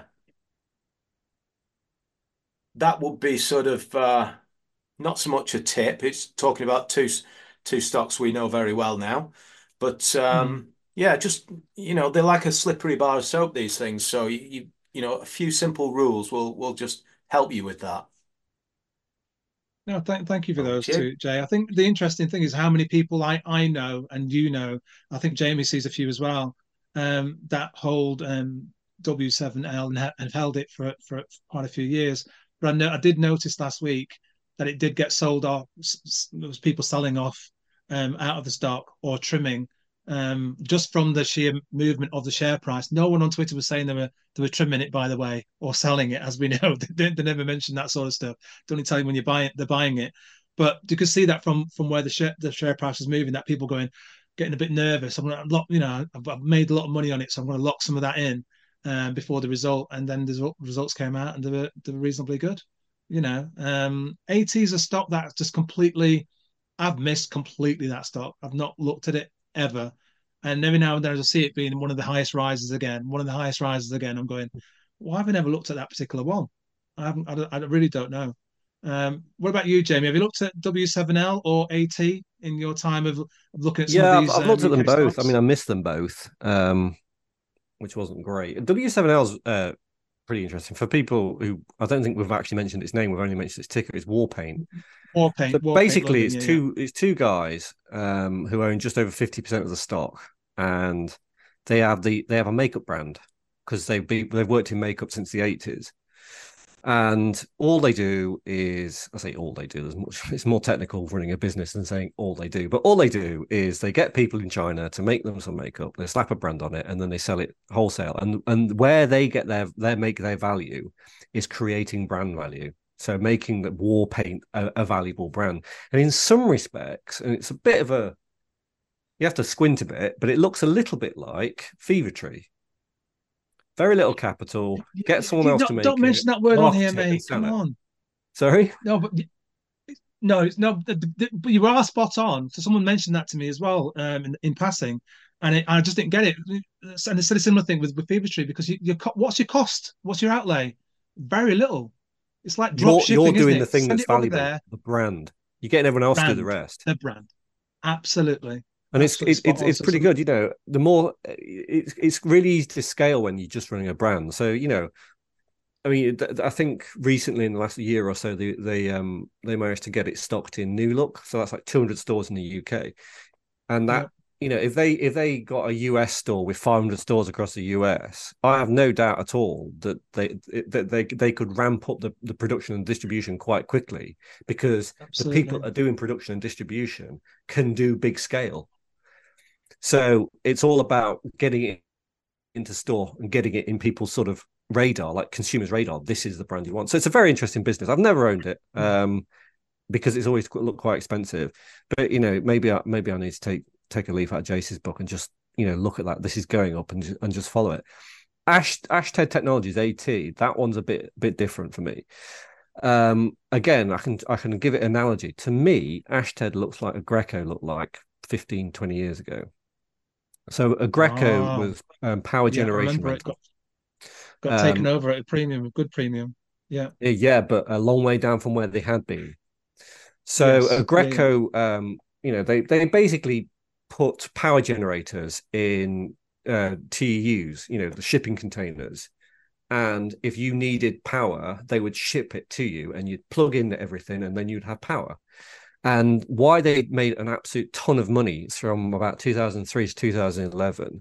that would be sort of uh, not so much a tip. It's talking about two two stocks we know very well now, but um, Mm. yeah, just you know, they're like a slippery bar of soap. These things, so you you, you know, a few simple rules will will just help you with that. No, thank thank you for Over those to you. two, Jay. I think the interesting thing is how many people I I know and you know. I think Jamie sees a few as well. Um, that hold um W seven L and, ha and held it for for quite a few years. But I know I did notice last week that it did get sold off. There was people selling off um out of the stock or trimming um just from the sheer movement of the share price. No one on Twitter was saying they were they were trimming it, by the way, or selling it, as we know. They, they never mentioned that sort of stuff. They only tell you when you're buying they're buying it. But you can see that from from where the share the share price is moving, that people going getting a bit nervous. I'm gonna lock, you know, I've, I've made a lot of money on it, so I'm going to lock some of that in um, before the result. And then the results came out, and they were they were reasonably good. You know, um, AT is a stock that's just completely. I've missed completely that stock. I've not looked at it ever. And every now and then, as I see it being one of the highest rises again, one of the highest rises again, I'm going, why have I never looked at that particular one? I haven't. I, I really don't know. Um, what about you, Jamie? Have you looked at W seven L or AT in your time of, of looking at some of Yeah, I've, these I've um, looked at them U K both. I stocks? mean, I missed them both, um, which wasn't great. W seven L's uh, pretty interesting for people who I don't think we've actually mentioned its name. We've only mentioned its ticker. It's Warpaint. War So paint, war paint basically, London. it's Yeah, yeah. two it's two guys um, who own just over fifty percent of the stock, and they have the they have a makeup brand because they've been, they've worked in makeup since the eighties. And all they do is, I say all they do, there's much, it's more technical running a business than saying all they do. But all they do is they get people in China to make them some makeup, they slap a brand on it, and then they sell it wholesale. And and where they get their, their make their value is creating brand value. So making the Warpaint a, a valuable brand. And in some respects, and it's a bit of a, you have to squint a bit, but it looks a little bit like Fever Tree. Very little capital. Get someone You else not, to make don't it, mention that word on here, market it, and mate. sell Come it. on. Sorry? No, but no, it's no. But you are spot on. So someone mentioned that to me as well um, in, in passing, and it, I just didn't get it. And it's a similar thing with with Fever Tree because you, your what's your cost? What's your outlay? Very little. It's like drop You're you're shipping, isn't doing the it? thing Send that's it over valuable, there. the brand. You're getting everyone else to do the Brand, rest. the brand. Absolutely. And it's Absolutely it, spot it's on. it's So pretty some, good, you know. The more it's it's really easy to scale when you're just running a brand. So you know, I mean, I think recently in the last year or so, they they um they managed to get it stocked in New Look, so that's like two hundred stores in the U K, and yeah. that you know, if they if they got a U S store with five hundred stores across the U S, I have no doubt at all that they that they they could ramp up the, the production and distribution quite quickly, because Absolutely. the people that are doing production and distribution can do big scale. So it's all about getting it into store and getting it in people's sort of radar, like consumers' radar. This is the brand you want. So it's a very interesting business. I've never owned it um, because it's always looked quite expensive. But you know, maybe I, maybe I need to take. take a leaf out of Jace's book and just, you know, look at that. This is going up and, and just follow it. Ash Ashtead Technologies, A T, that one's a bit bit different for me. Um, again, I can I can give it an analogy. To me, Ashtead looks like Aggreko looked like fifteen, twenty years ago. So Aggreko Oh, was um, power yeah, I generation remember it rental. got, got Um, taken over at a premium, a good premium. Yeah. Yeah, but a long way down from where they had been. So Yes. Aggreko, Yeah, yeah. um, you know, they they basically put power generators in uh, T E Us, you know, the shipping containers. And if you needed power, they would ship it to you and you'd plug in everything and then you'd have power. And why they made an absolute ton of money from about two thousand three to two thousand eleven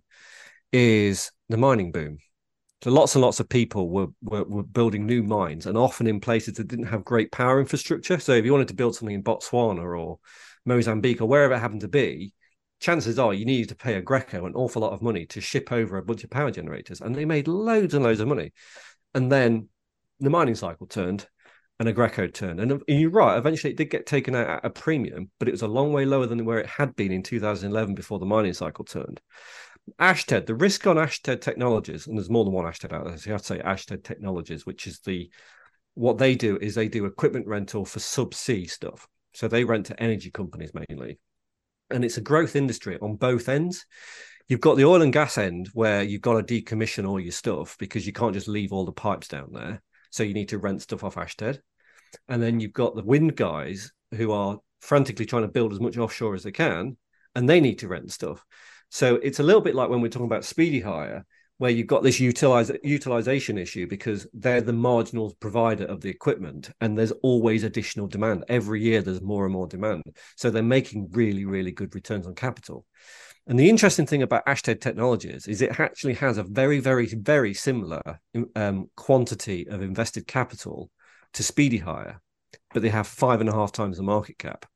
is the mining boom. So lots and lots of people were, were, were building new mines, and often in places that didn't have great power infrastructure. So if you wanted to build something in Botswana or Mozambique or wherever it happened to be, chances are you needed to pay Aggreko an awful lot of money to ship over a bunch of power generators. And they made loads and loads of money. And then the mining cycle turned and Aggreko turned. And you're right, eventually it did get taken out at a premium, but it was a long way lower than where it had been in two thousand eleven before the mining cycle turned. Ashtead, the risk on Ashtead Technologies, and there's more than one Ashtead out there, so you have to say Ashtead Technologies, which is the, what they do is they do equipment rental for subsea stuff. So they rent to energy companies mainly. And it's a growth industry on both ends. You've got the oil and gas end where you've got to decommission all your stuff because you can't just leave all the pipes down there. So you need to rent stuff off Ashtead. And then you've got the wind guys who are frantically trying to build as much offshore as they can, and they need to rent stuff. So it's a little bit like when we're talking about Speedy Hire, where you've got this utilize, utilization issue because they're the marginal provider of the equipment and there's always additional demand. Every year there's more and more demand. So they're making really, really good returns on capital. And the interesting thing about Ashtead Technologies is it actually has a very, very, very similar um, quantity of invested capital to Speedy Hire, but they have five and a half times the market cap.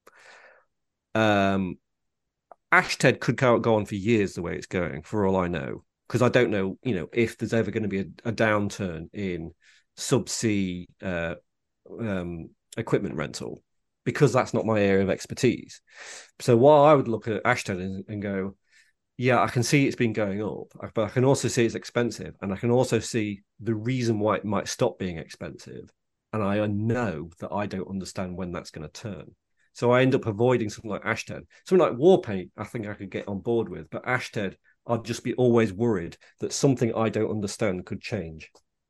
Um, Ashtead could go on for years the way it's going, for all I know. Because I don't know, you know, if there's ever going to be a, a downturn in subsea uh, um, equipment rental, because that's not my area of expertise. So while I would look at Ashtead and, and go, yeah, I can see it's been going up, but I can also see it's expensive, and I can also see the reason why it might stop being expensive. And I know that I don't understand when that's going to turn. So I end up avoiding something like Ashtead. Something like Warpaint, I think I could get on board with, but Ashtead, I'd just be always worried that something I don't understand could change.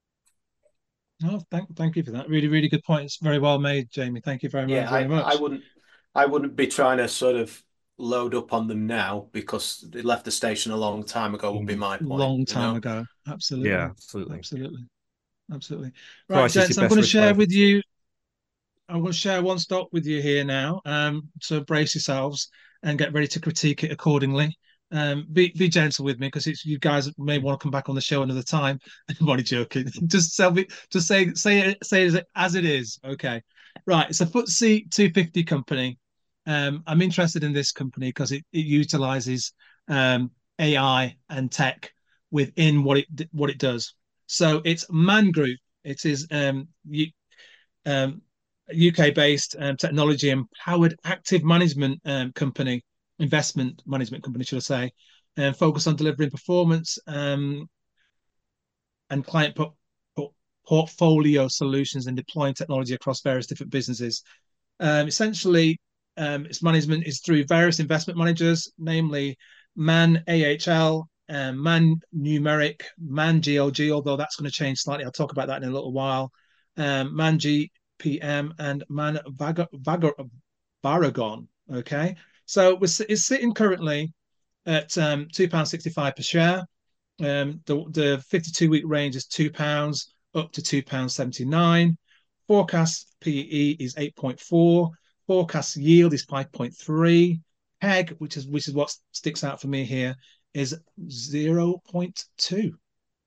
No, thank, thank you for that. Really, really good points. Very well made, Jamie. Thank you very, Yeah, very I, much. I wouldn't, I wouldn't be trying to sort of load up on them now because they left the station a long time ago. Would be my point. Long time you know? ago, absolutely. Yeah, absolutely, absolutely, absolutely. Right, Right, gents, I'm going to share with you. I'm going to share one stock with you here now. Um, so brace yourselves and get ready to critique it accordingly. Um, be be gentle with me because it's you guys may want to come back on the show another time. I'm only joking. just tell me, just say say it say it as it is. Okay, right. It's a F T S E two fifty company. Um, I'm interested in this company because it, it utilizes um, A I and tech within what it what it does. So it's Man Group. It is um, you, um, a U K-based um, technology empowered active management um, company. Investment management company, should I say, and uh, focus on delivering performance um, and client po- po- portfolio solutions and deploying technology across various different businesses. Um, essentially, um, its management is through various investment managers, namely Man A H L, um, Man Numeric, Man G L G, although that's going to change slightly. I'll talk about that in a little while. Um, Man G P M and Man Vag- Vag- Varagon. Okay. So it's sitting currently at um, two pounds sixty-five per share. Um, the the fifty-two week range is two pounds up to two pounds seventy-nine. Forecast P E is eight point four. Forecast yield is five point three. P E G, which is which is what sticks out for me here, is zero point two.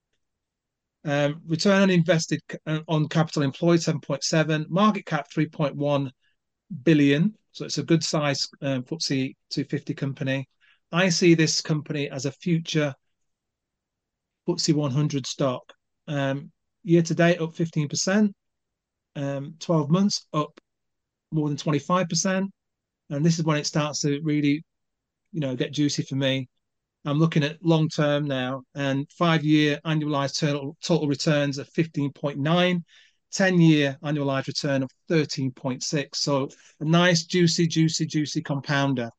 Um, return on invested on capital employed seven point seven, market cap three point one billion. So it's a good size um, F T S E two fifty company. I see this company as a future F T S E one hundred stock. Um, year to date up fifteen percent, um, twelve months up more than twenty-five percent. And this is when it starts to really, you know, get juicy for me. I'm looking at long term now, and five-year annualized total, total returns of fifteen point nine, ten-year annualized return of thirteen point six. So a nice, juicy, juicy, juicy compounder.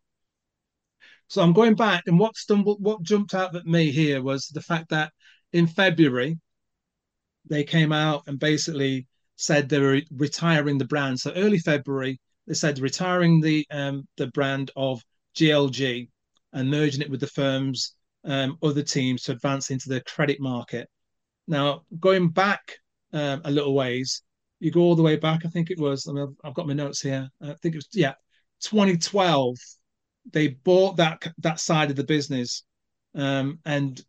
So I'm going back, and what stumbled, what jumped out at me here was the fact that in February, they came out and basically said they were retiring the brand. So early February, they said retiring the um, the brand of G L G and merging it with the firm's um, other teams to advance into the credit market. Now, going back um, a little ways, you go all the way back, I think it was, I mean, I've got my notes here, I think it was, yeah, twenty twelve, they bought that that side of the business um, and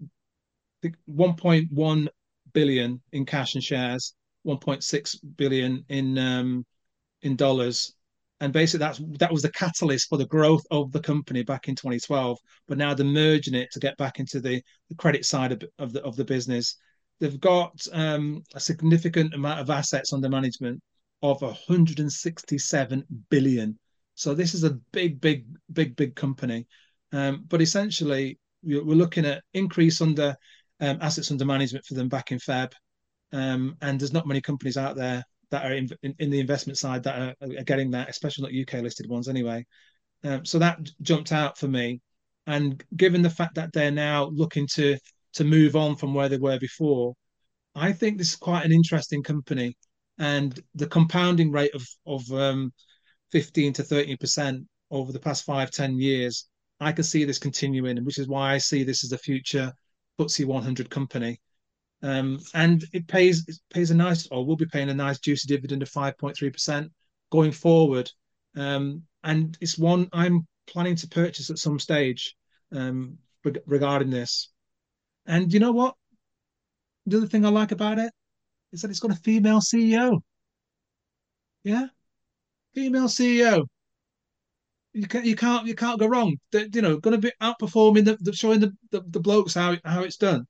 one point one billion in cash and shares, one point six billion in um, in dollars. And basically, that's that was the catalyst for the growth of the company back in twenty twelve. But now they're merging it to get back into the, the credit side of, of the of the business. They've got um, a significant amount of assets under management of one hundred sixty-seven billion. So this is a big, big, big, big company. Um, but essentially, we're looking at increase under um, assets under management for them back in Feb. Um, and there's not many companies out there that are in, in, in the investment side that are, are getting that, especially not U K listed ones anyway. Um, so that jumped out for me. And given the fact that they're now looking to to move on from where they were before, I think this is quite an interesting company. And the compounding rate of, of um, fifteen to thirteen percent over the past five, ten years, I can see this continuing, which is why I see this as a future F T S E one hundred company. Um, and it pays it pays a nice, or will be paying a nice juicy dividend of five point three percent going forward. Um, and it's one I'm planning to purchase at some stage um, reg- regarding this. And you know what? The other thing I like about it is that it's got a female C E O. Yeah, female C E O. You can't you can't you can't go wrong. They're, you know, going to be outperforming the, the showing the, the the blokes how how it's done.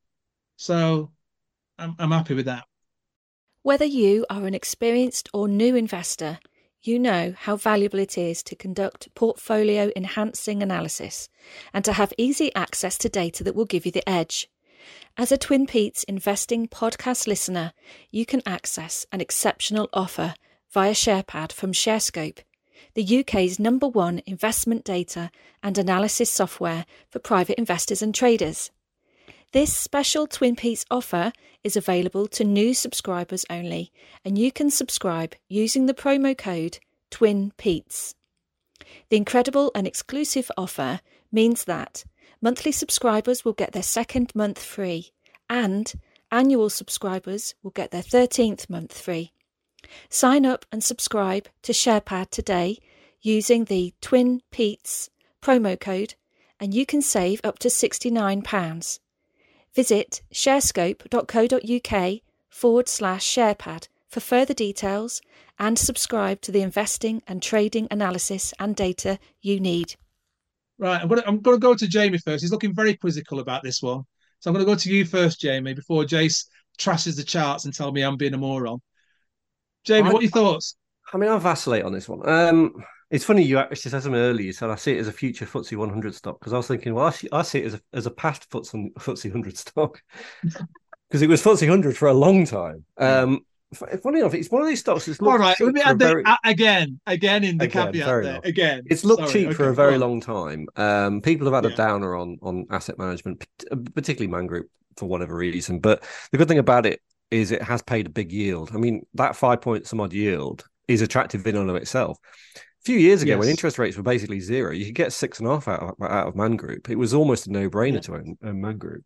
So. I'm, I'm happy with that. Whether you are an experienced or new investor, you know how valuable it is to conduct portfolio enhancing analysis and to have easy access to data that will give you the edge. As a Twin Peaks investing podcast listener, you can access an exceptional offer via SharePad from ShareScope, the U K's number one investment data and analysis software for private investors and traders. This special Twin Peaks offer is available to new subscribers only, and you can subscribe using the promo code TWINPETES. The incredible and exclusive offer means that monthly subscribers will get their second month free, and annual subscribers will get their thirteenth month free. Sign up and subscribe to SharePad today using the TWINPETES promo code, and you can save up to sixty-nine pounds. Visit sharescope.co.uk forward slash SharePad for further details and subscribe to the investing and trading analysis and data you need. Right, I'm going to, I'm going to go to Jamie first. He's looking very quizzical about this one. So I'm going to go to you first, Jamie, before Jace trashes the charts and tell me I'm being a moron. Jamie, I, what are your thoughts? I mean, I vacillate on this one. Um, it's funny you actually said something earlier. You said I see it as a future F T S E one hundred stock, because I was thinking, well, I see, I see it as a as a past F T S E one hundred stock because it was F T S E one hundred for a long time. Um, funny enough, it's one of these stocks that's looked all right. Let me add the, very, again, again in the again, caveat there. Enough. Again, it's looked Sorry, cheap okay, for a very long time. Um, people have had yeah. a downer on on asset management, particularly Man Group, for whatever reason. But the good thing about it is it has paid a big yield. I mean, that five point some odd yield is attractive in and of itself. A few years ago, yes. when interest rates were basically zero, you could get six and a half out of, out of Man Group. It was almost a no-brainer yeah. to own, own Man Group.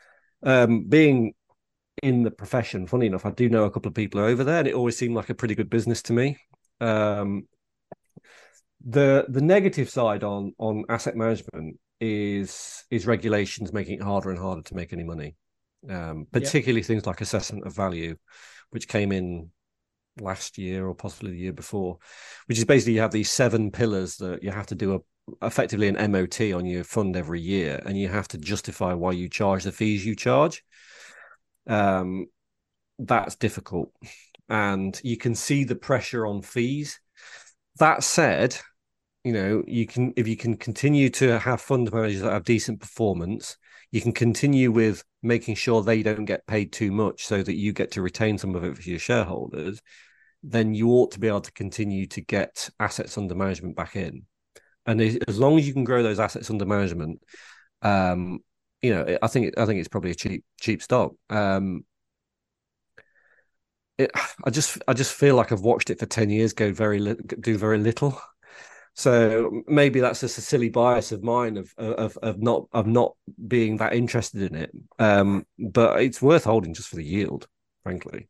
Um, being in the profession, funny enough, I do know a couple of people over there, and it always seemed like a pretty good business to me. Um, the the negative side on on asset management is is regulations making it harder and harder to make any money, um, particularly yep. things like assessment of value, which came in last year or possibly the year before, which is basically you have these seven pillars that you have to do a effectively an M O T on your fund every year, and you have to justify why you charge the fees you charge. Um, that's difficult, and you can see the pressure on fees. That said, you know, you can if you can continue to have fund managers that have decent performance, you can continue with making sure they don't get paid too much so that you get to retain some of it for your shareholders, then you ought to be able to continue to get assets under management back in. And as long as you can grow those assets under management, um, you know, I think I think it's probably a cheap cheap stock. Um, it, I just I just feel like I've watched it for ten years go very li- do very little. So maybe that's just a silly bias of mine of of of not of not being that interested in it. Um, but it's worth holding just for the yield, frankly.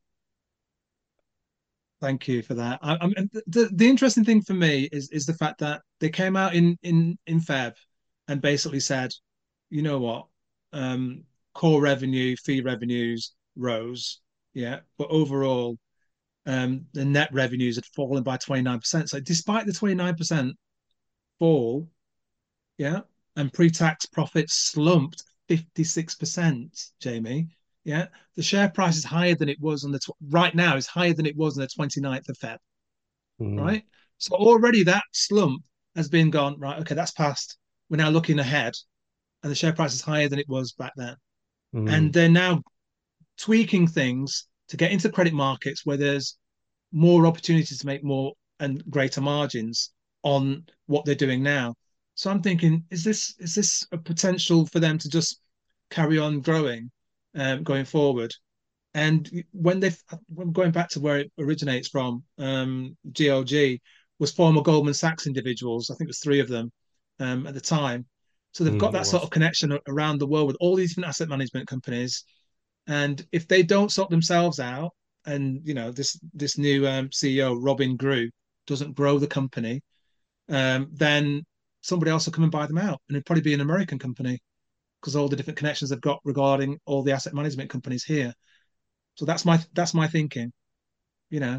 Thank you for that. I, I mean, the the interesting thing for me is is the fact that they came out in in in Feb and basically said, you know what, um, core revenue, fee revenues rose, yeah, but overall, um, the net revenues had fallen by twenty-nine percent. So despite the twenty-nine percent fall, yeah, and pre-tax profits slumped fifty-six percent, Jamie. Yeah, the share price is higher than it was on the tw- right now. Is higher than it was on the twenty-ninth of Feb. Mm. Right, so already that slump has been gone. Right, okay, that's passed. We're now looking ahead, and the share price is higher than it was back then. Mm. And they're now tweaking things to get into credit markets where there's more opportunities to make more and greater margins on what they're doing now. So I'm thinking, is this is this a potential for them to just carry on growing? Um, going forward, and when they when going back to where it originates from, um, G L G was former Goldman Sachs individuals. I think it was three of them um, at the time. So they've mm, got that sort of connection around the world with all these different asset management companies. And if they don't sort themselves out, and you know this this new um, C E O Robin Grew doesn't grow the company, um, then somebody else will come and buy them out, and it'd probably be an American company, because all the different connections they've got regarding all the asset management companies here. So that's my that's my thinking. You know,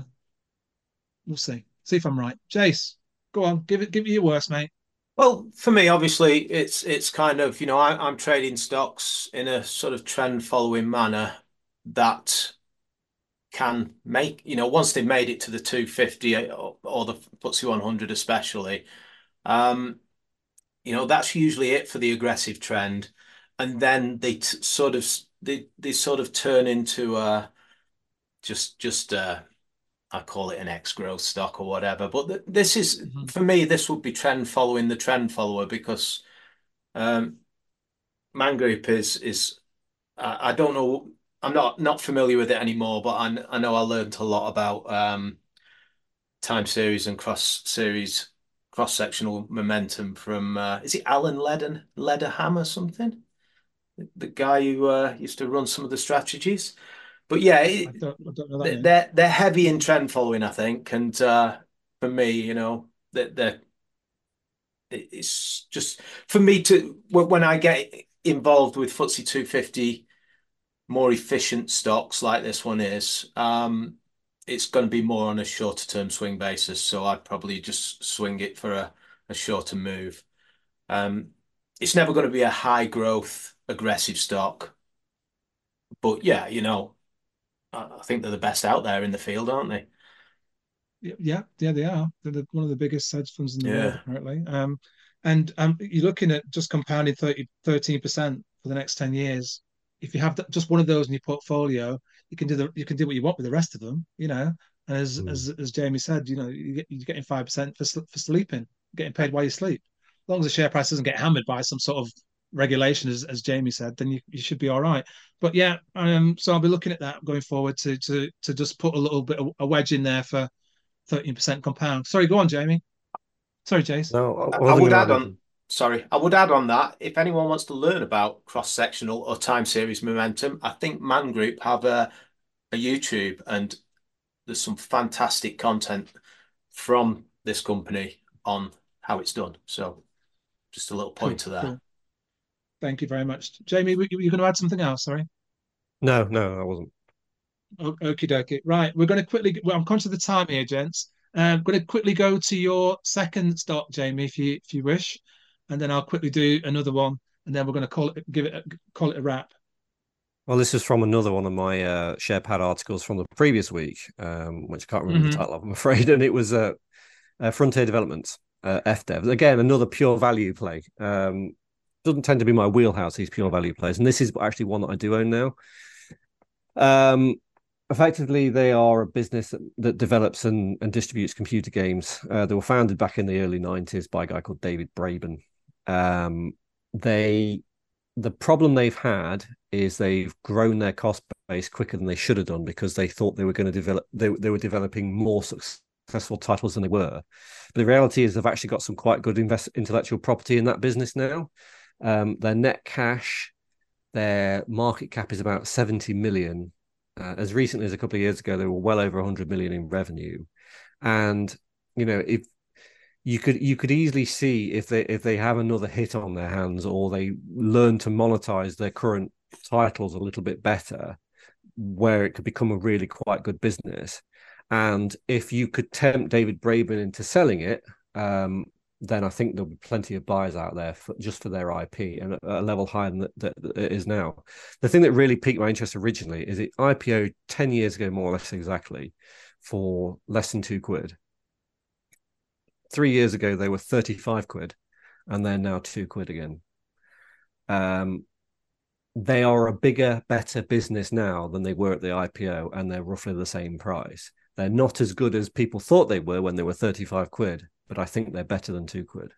we'll see. See if I'm right. Jace, go on, give it give it your worst, mate. Well, for me, obviously, it's it's kind of, you know, I, I'm trading stocks in a sort of trend following manner that can make, you know, once they've made it to the two fifty or, or the F T S E one hundred especially, um, you know, that's usually it for the aggressive trend. And then they t- sort of they they sort of turn into a just just uh I call it an ex-growth stock or whatever. But th- this is mm-hmm. for me, this would be trend following the trend follower, because um, Man Group is is I, I don't know, I'm not not familiar with it anymore, but I I know I learned a lot about um, time series and cross series cross sectional momentum from uh, is it Alan Leder Lederham or something? The guy who uh, used to run some of the strategies. But yeah, it, I don't, I don't know that they're they're heavy in trend following, I think. And uh, for me, you know, that they're, they're, it's just for me to when I get involved with F T S E two fifty, more efficient stocks like this one is, um, it's going to be more on a shorter term swing basis. So I'd probably just swing it for a, a shorter move. Um, it's never going to be a high growth, aggressive stock. But yeah, you know, I think they're the best out there in the field, aren't they? Yeah, yeah, they are. They're the, one of the biggest hedge funds in the yeah. world, apparently. Um, and um, you're looking at just compounding thirty, thirteen percent for the next ten years. If you have just one of those in your portfolio, you can do the you can do what you want with the rest of them, you know. And as mm. as as Jamie said, you know, you get, you're getting five percent for for sleeping, getting paid while you sleep. As long as the share price doesn't get hammered by some sort of regulation, as, as Jamie said, then you, you should be all right. But yeah, um, so I'll be looking at that going forward to to to just put a little bit of a wedge in there for thirteen percent compound. Sorry, go on, Jamie. Sorry, Jace. No, I, I would add on. Anything. Sorry, I would add on that if anyone wants to learn about cross-sectional or time series momentum, I think Man Group have a a YouTube, and there's some fantastic content from this company on how it's done. So just a little Cool, pointer there. cool. Thank you very much. Jamie, were you going to add something else? Sorry. No, no, I wasn't. Okie dokie. Right, we're going to quickly. Well, I'm conscious of the time here, gents. I'm going to quickly go to your second stop, Jamie, if you if you wish, and then I'll quickly do another one, and then we're going to call it give it a, call it a wrap. Well, this is from another one of my uh, SharePad articles from the previous week, um, which I can't remember mm-hmm. the title of, I'm afraid, and it was uh, uh, Frontier Developments, uh, F Dev. Again, another pure value play. Um, doesn't tend to be my wheelhouse, these pure value plays, and this is actually one that I do own now. Um, effectively, they are a business that, that develops and, and distributes computer games. Uh, they were founded back in the early nineties by a guy called David Braben. Um, they, the problem they've had is they've grown their cost base quicker than they should have done because they thought they were going to develop. They, they were developing more successful titles than they were. But the reality is they've actually got some quite good invest, intellectual property in that business now. Um, their net cash, their market cap is about seventy million. Uh, as recently as a couple of years ago, they were well over one hundred million in revenue. And, you know, if you could you could easily see if they if they have another hit on their hands or they learn to monetize their current titles a little bit better, where it could become a really quite good business. And if you could tempt David Braben into selling it, um, then I think there'll be plenty of buyers out there for, just for their I P and at a level higher than that, that it is now. The thing that really piqued my interest originally is it I P O'd ten years ago, more or less exactly, for less than two quid. Three years ago, they were thirty-five quid, and they're now two quid again. Um, they are a bigger, better business now than they were at the I P O, and they're roughly the same price. They're not as good as people thought they were when they were thirty-five quid, but I think they're better than two quid.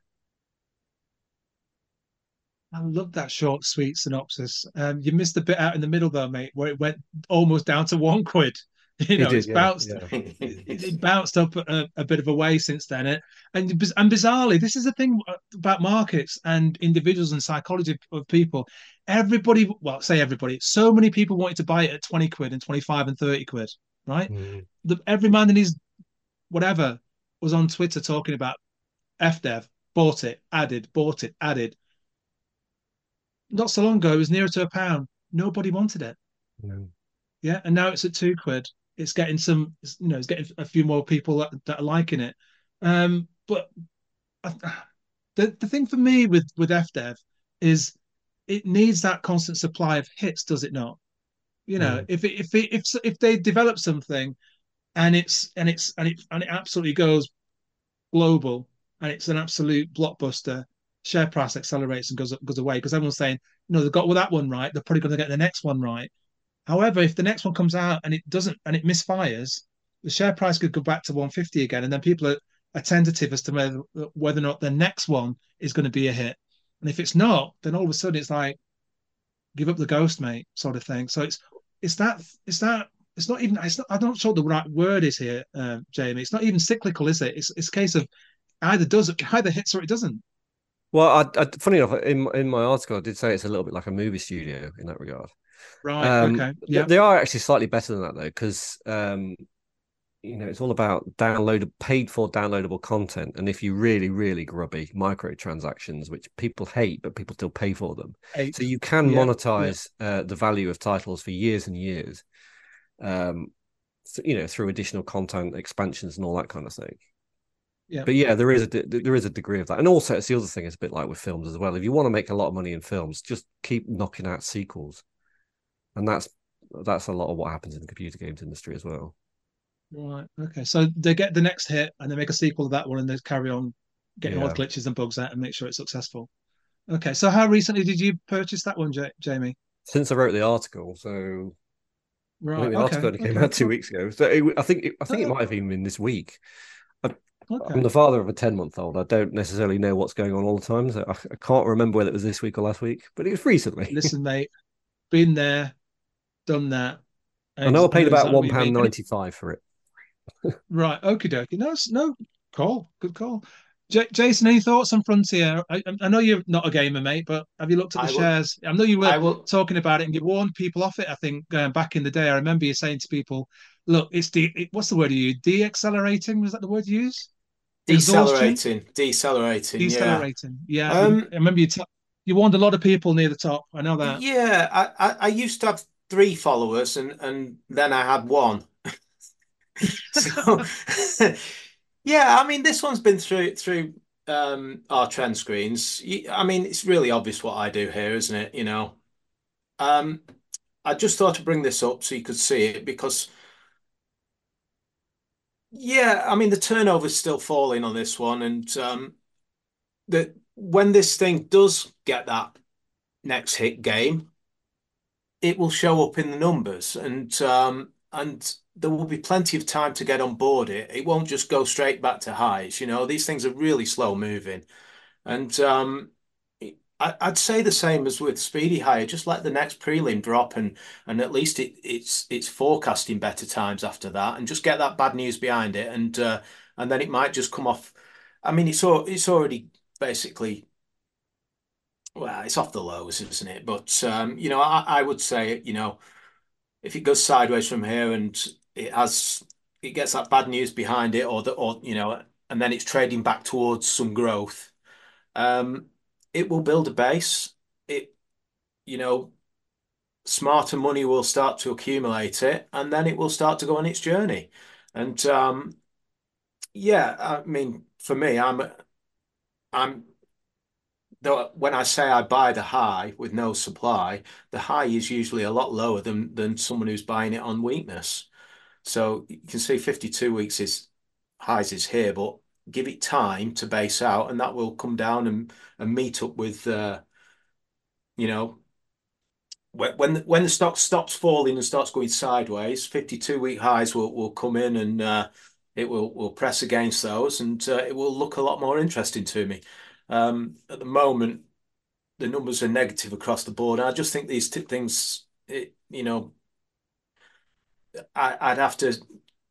I love that short, sweet synopsis. Um, you missed the bit out in the middle, though, mate, where it went almost down to one quid. You know, it did, it's yeah, bounced. Yeah. It, it bounced up a, a bit of a way since then. It, and and bizarrely, this is the thing about markets and individuals and psychology of people. Everybody, well, say everybody, so many people wanted to buy it at twenty quid and twenty-five and thirty quid, right? Mm. The, every man in his whatever was on Twitter talking about F Dev, bought it, added, bought it, added. Not so long ago, it was nearer to a pound. Nobody wanted it. No. Yeah, and now it's at two quid. It's getting some, you know, it's getting a few more people that, that are liking it. Um, but I, the the thing for me with with F Dev is it needs that constant supply of hits, does it not? You know, mm. if it, if it, if if they develop something and it's and it's and it and it absolutely goes global and it's an absolute blockbuster, share price accelerates and goes goes away because everyone's saying, you know, they've got well, that one right, they're probably going to get the next one right. However, if the next one comes out and it doesn't and it misfires, the share price could go back to one fifty again, and then people are, are tentative as to whether, whether or not the next one is going to be a hit. And if it's not, then all of a sudden it's like, give up the ghost, mate, sort of thing. So it's it's that it's that it's not even it's not I'm not sure what the right word is here, uh, Jamie. It's not even cyclical, is it? It's it's a case of either does it either hits or it doesn't. Well, I, I, funny enough, in in my article, I did say it's a little bit like a movie studio in that regard. Right. Um, okay. Yeah. They are actually slightly better than that though, because um, you know it's all about downloaded, paid for downloadable content, and if you really, really grubby microtransactions, which people hate, but people still pay for them, Eight. so you can yeah. monetize yeah. Uh, the value of titles for years and years. Um, so, you know, through additional content expansions and all that kind of thing. Yeah. But yeah, there is a there is a degree of that, and also it's the other thing. It's a bit like with films as well. If you want to make a lot of money in films, just keep knocking out sequels. And that's that's a lot of what happens in the computer games industry as well. Right. Okay. So they get the next hit and they make a sequel to that one and they carry on getting yeah. all the glitches and bugs out and make sure it's successful. Okay. So how recently did you purchase that one, J- Jamie? Since I wrote the article. So right. I think the okay. article only came okay. out two weeks ago. So it, I think it, I think oh. it might have even been this week. I, okay. I'm the father of a ten-month-old. I don't necessarily know what's going on all the time. So I, I can't remember whether it was this week or last week, but it was recently. Listen, mate, been there. Done that. I know I paid about one pound ninety five for it. Right, okie dokie. No, no, call, good call. J- Jason, any thoughts on Frontier? I, I know you're not a gamer, mate, but have you looked at the I shares? Will, I know you were will, talking about it and you warned people off it. I think uh, back in the day, I remember you saying to people, "Look, it's de- it, what's the word you use? De-accelerating." Was that the word you use? exhaustion, Decelerating, decelerating, yeah. decelerating. Yeah, you, Um, I remember you. T- you warned a lot of people near the top. I know that. yeah, I, I, I used to have three followers and and then I had one. So yeah, I mean this one's been through through um our trend screens. You- I mean, it's really obvious what I do here, isn't it? You know. Um, I just thought to bring this up so you could see it because yeah, I mean the turnover's still falling on this one, and um, that when this thing does get that next hit game, it will show up in the numbers, and um, and there will be plenty of time to get on board it. It won't just go straight back to highs. You know, these things are really slow moving, and um, I, I'd say the same as with Speedy Hire. Just let the next prelim drop, and and at least it it's it's forecasting better times after that, and just get that bad news behind it, and uh, and then it might just come off. I mean, it's all, it's already basically well, it's off the lows, isn't it? But um, you know, I, I would say, you know, if it goes sideways from here and it has it gets that bad news behind it, or the or you know, and then it's trading back towards some growth, um, it will build a base. It you know, smarter money will start to accumulate it, and then it will start to go on its journey. And um, yeah, I mean, for me, I'm I'm though when I say I buy the high with no supply, the high is usually a lot lower than than someone who's buying it on weakness. So you can see fifty-two weeks is highs is here, but give it time to base out, and that will come down and and meet up with uh, you know when when the, when the stock stops falling and starts going sideways, fifty-two week highs will will come in and uh, it will will press against those, and uh, it will look a lot more interesting to me. Um, at the moment, the numbers are negative across the board. I just think these two things, it, you know, I, I'd have to,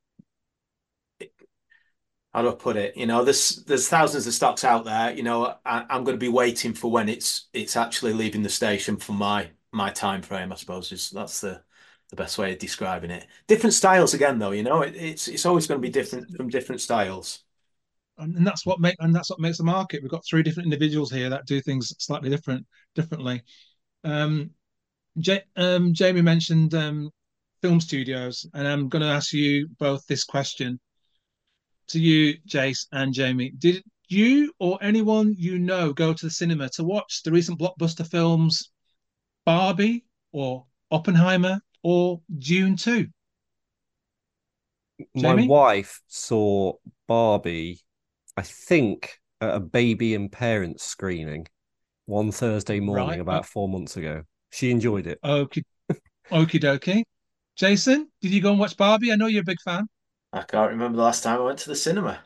how do I put it? You know, there's there's thousands of stocks out there. You know, I, I'm going to be waiting for when it's it's actually leaving the station for my my time frame. I suppose is that's the the best way of describing it. Different styles again, though. You know, it, it's it's always going to be different from different styles. And that's what make and that's what makes the market. We've got three different individuals here that do things slightly different, differently. Um, J- um, Jamie mentioned um, film studios, and I'm going to ask you both this question to you, Jace and Jamie. Did you or anyone you know go to the cinema to watch the recent blockbuster films Barbie or Oppenheimer or Dune two? My Jamie? wife saw Barbie, I think, at a baby and parents screening one Thursday morning Right. about four months ago. She enjoyed it. Okay. Okie dokie. Jason, did you go and watch Barbie? I know you're a big fan. I can't remember the last time I went to the cinema.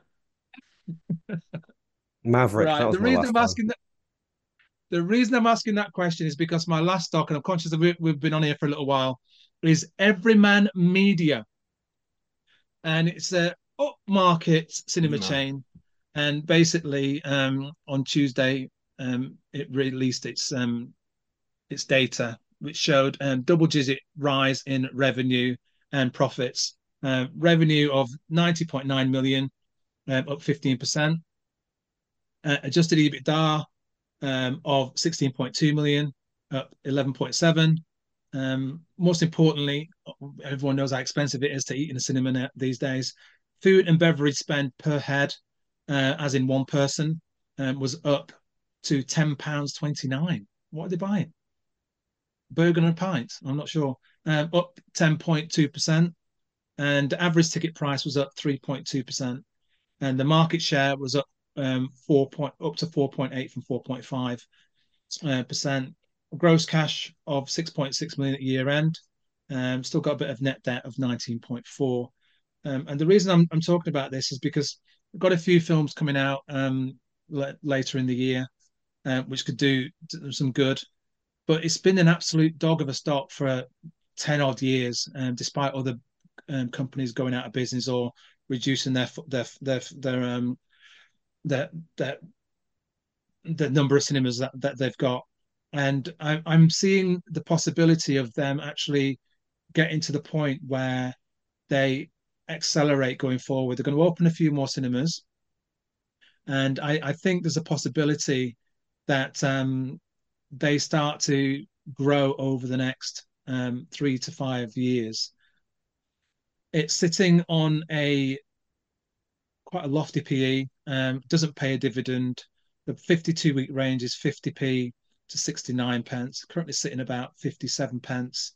Maverick, that Right. was The my reason last I'm time. asking that the reason I'm asking that question is because my last stock, and I'm conscious that we, we've been on here for a little while, is Everyman Media, and it's a upmarket cinema No. chain. And basically, um, on Tuesday, um, it released its um, its data, which showed a um, double-digit rise in revenue and profits. Uh, revenue of ninety point nine million, um, up fifteen percent. Uh, adjusted EBITDA um, of sixteen point two million, up eleven point seven. Um, most importantly, everyone knows how expensive it is to eat in a cinema these days. Food and beverage spend per head, uh, as in one person, um, was up to ten pounds twenty-nine. What are they buying? Burger and a pint? I'm not sure. Um, up ten point two percent. And the average ticket price was up three point two percent. And the market share was up um, four point up to four point eight from four point five uh, percent. Gross cash of six point six million at year end. Um, still got a bit of net debt of nineteen point four. Um, and the reason I'm, I'm talking about this is because we've got a few films coming out um, l- later in the year, uh, which could do some good. But it's been an absolute dog of a stock for ten odd years, um, despite other um, companies going out of business or reducing their their their their um their their, the number of cinemas that, that they've got. And I, I'm seeing the possibility of them actually getting to the point where they accelerate going forward. They're going to open a few more cinemas. and I, I think there's a possibility that um, they start to grow over the next um, three to five years. It's sitting on a quite a lofty P E, um, doesn't pay a dividend. The fifty-two week range is fifty p to sixty-nine pence, currently sitting about fifty-seven pence.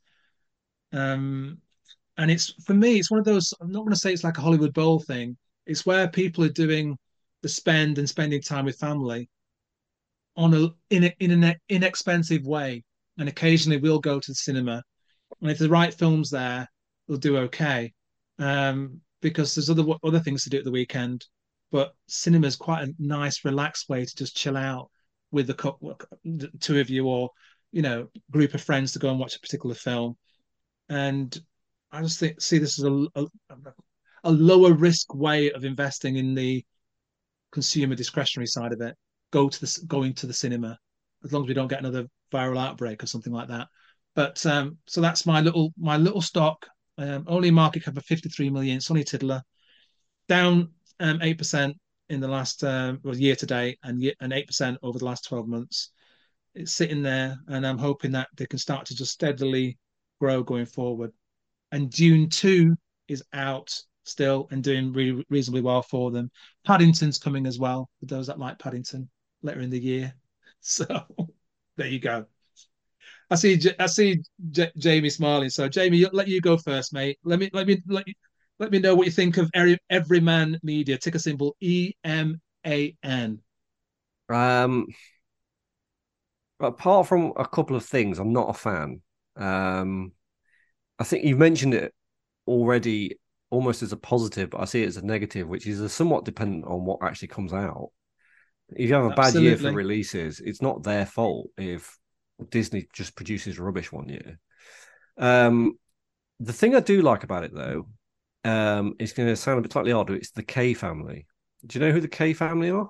Um, and it's for me, it's one of those, I'm not going to say it's like a Hollywood Bowl thing. It's where people are doing the spend and spending time with family on a in a, in an inexpensive way. And occasionally we'll go to the cinema. And if the right film's there, we'll do okay. Um, because there's other other things to do at the weekend. But cinema is quite a nice, relaxed way to just chill out with the couple, the two of you, or you know, group of friends to go and watch a particular film. And I just think see this as a, a, a lower risk way of investing in the consumer discretionary side of it. Go to the going to the cinema, as long as we don't get another viral outbreak or something like that. But um, so that's my little my little stock. Um, only market cap of fifty-three million. It's only Tiddler, down um, eight percent in the last um, well, year to date, and and eight percent over the last twelve months. It's sitting there, and I'm hoping that they can start to just steadily grow going forward. And Dune two is out still and doing re- reasonably well for them. Paddington's coming as well for those that like Paddington later in the year. So there you go. I see. I see J- Jamie smiling. So Jamie, let you go first, mate. Let me let me let you, let me know what you think of Every, Everyman Media. Ticker symbol E M A N. Um, apart from a couple of things, I'm not a fan. Um, I think you've mentioned it already, almost as a positive, but I see it as a negative, which is somewhat dependent on what actually comes out. If you have a Absolutely. bad year for releases, it's not their fault if Disney just produces rubbish one year. Um, the thing I do like about it, though, um, it's going to sound a bit slightly odd. It's the K family. Do you know who the K family are?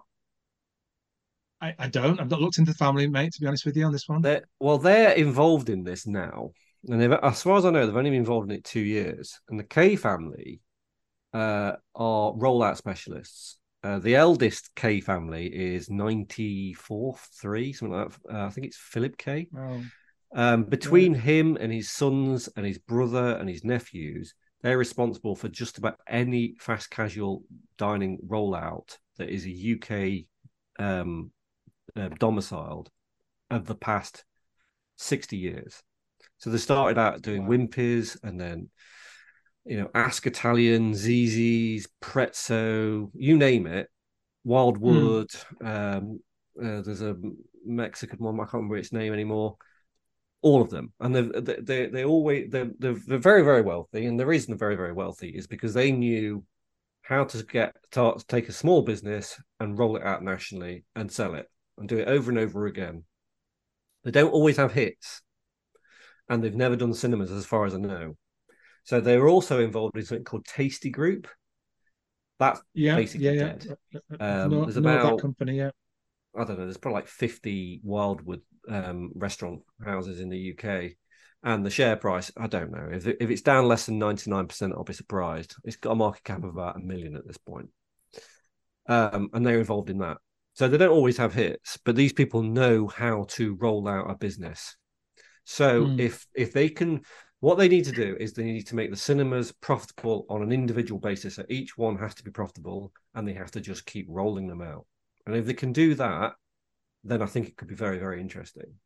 I, I don't. I've not looked into the family, mate, to be honest with you on this one. They're, well, they're involved in this now. And they've, as far as I know, they've only been involved in it two years. And the K family uh, are rollout specialists. Uh, the eldest K family is ninety-four, three, something like that. Uh, I think it's Philip K. Oh. Um, between yeah. him and his sons and his brother and his nephews, they're responsible for just about any fast casual dining rollout that is a U K um, uh, domiciled of the past sixty years. So they started out doing wow. Wimpy's, and then, you know, Ask Italian, Zzz's, Prezzo, you name it, Wildwood. Mm. Um, uh, there's a Mexican one, I can't remember its name anymore. All of them, and they they they always they're, they're they're very very wealthy, and the reason they're very very wealthy is because they knew how to get to take a small business and roll it out nationally and sell it and do it over and over again. They don't always have hits, and they've never done cinemas as far as I know. So they were also involved in something called Tasty Group. That's yeah, basically yeah, dead. Yeah. Um, no, there's about about that company, yeah. I don't know. There's probably like fifty Wildwood um, restaurant houses in the U K, and the share price, I don't know. If it, if it's down less than ninety-nine percent, I'll be surprised. It's got a market cap of about a million at this point, um, and they're involved in that. So they don't always have hits, but these people know how to roll out a business. So mm. if if they can, what they need to do is they need to make the cinemas profitable on an individual basis. So each one has to be profitable, and they have to just keep rolling them out. And if they can do that, then I think it could be very, very interesting.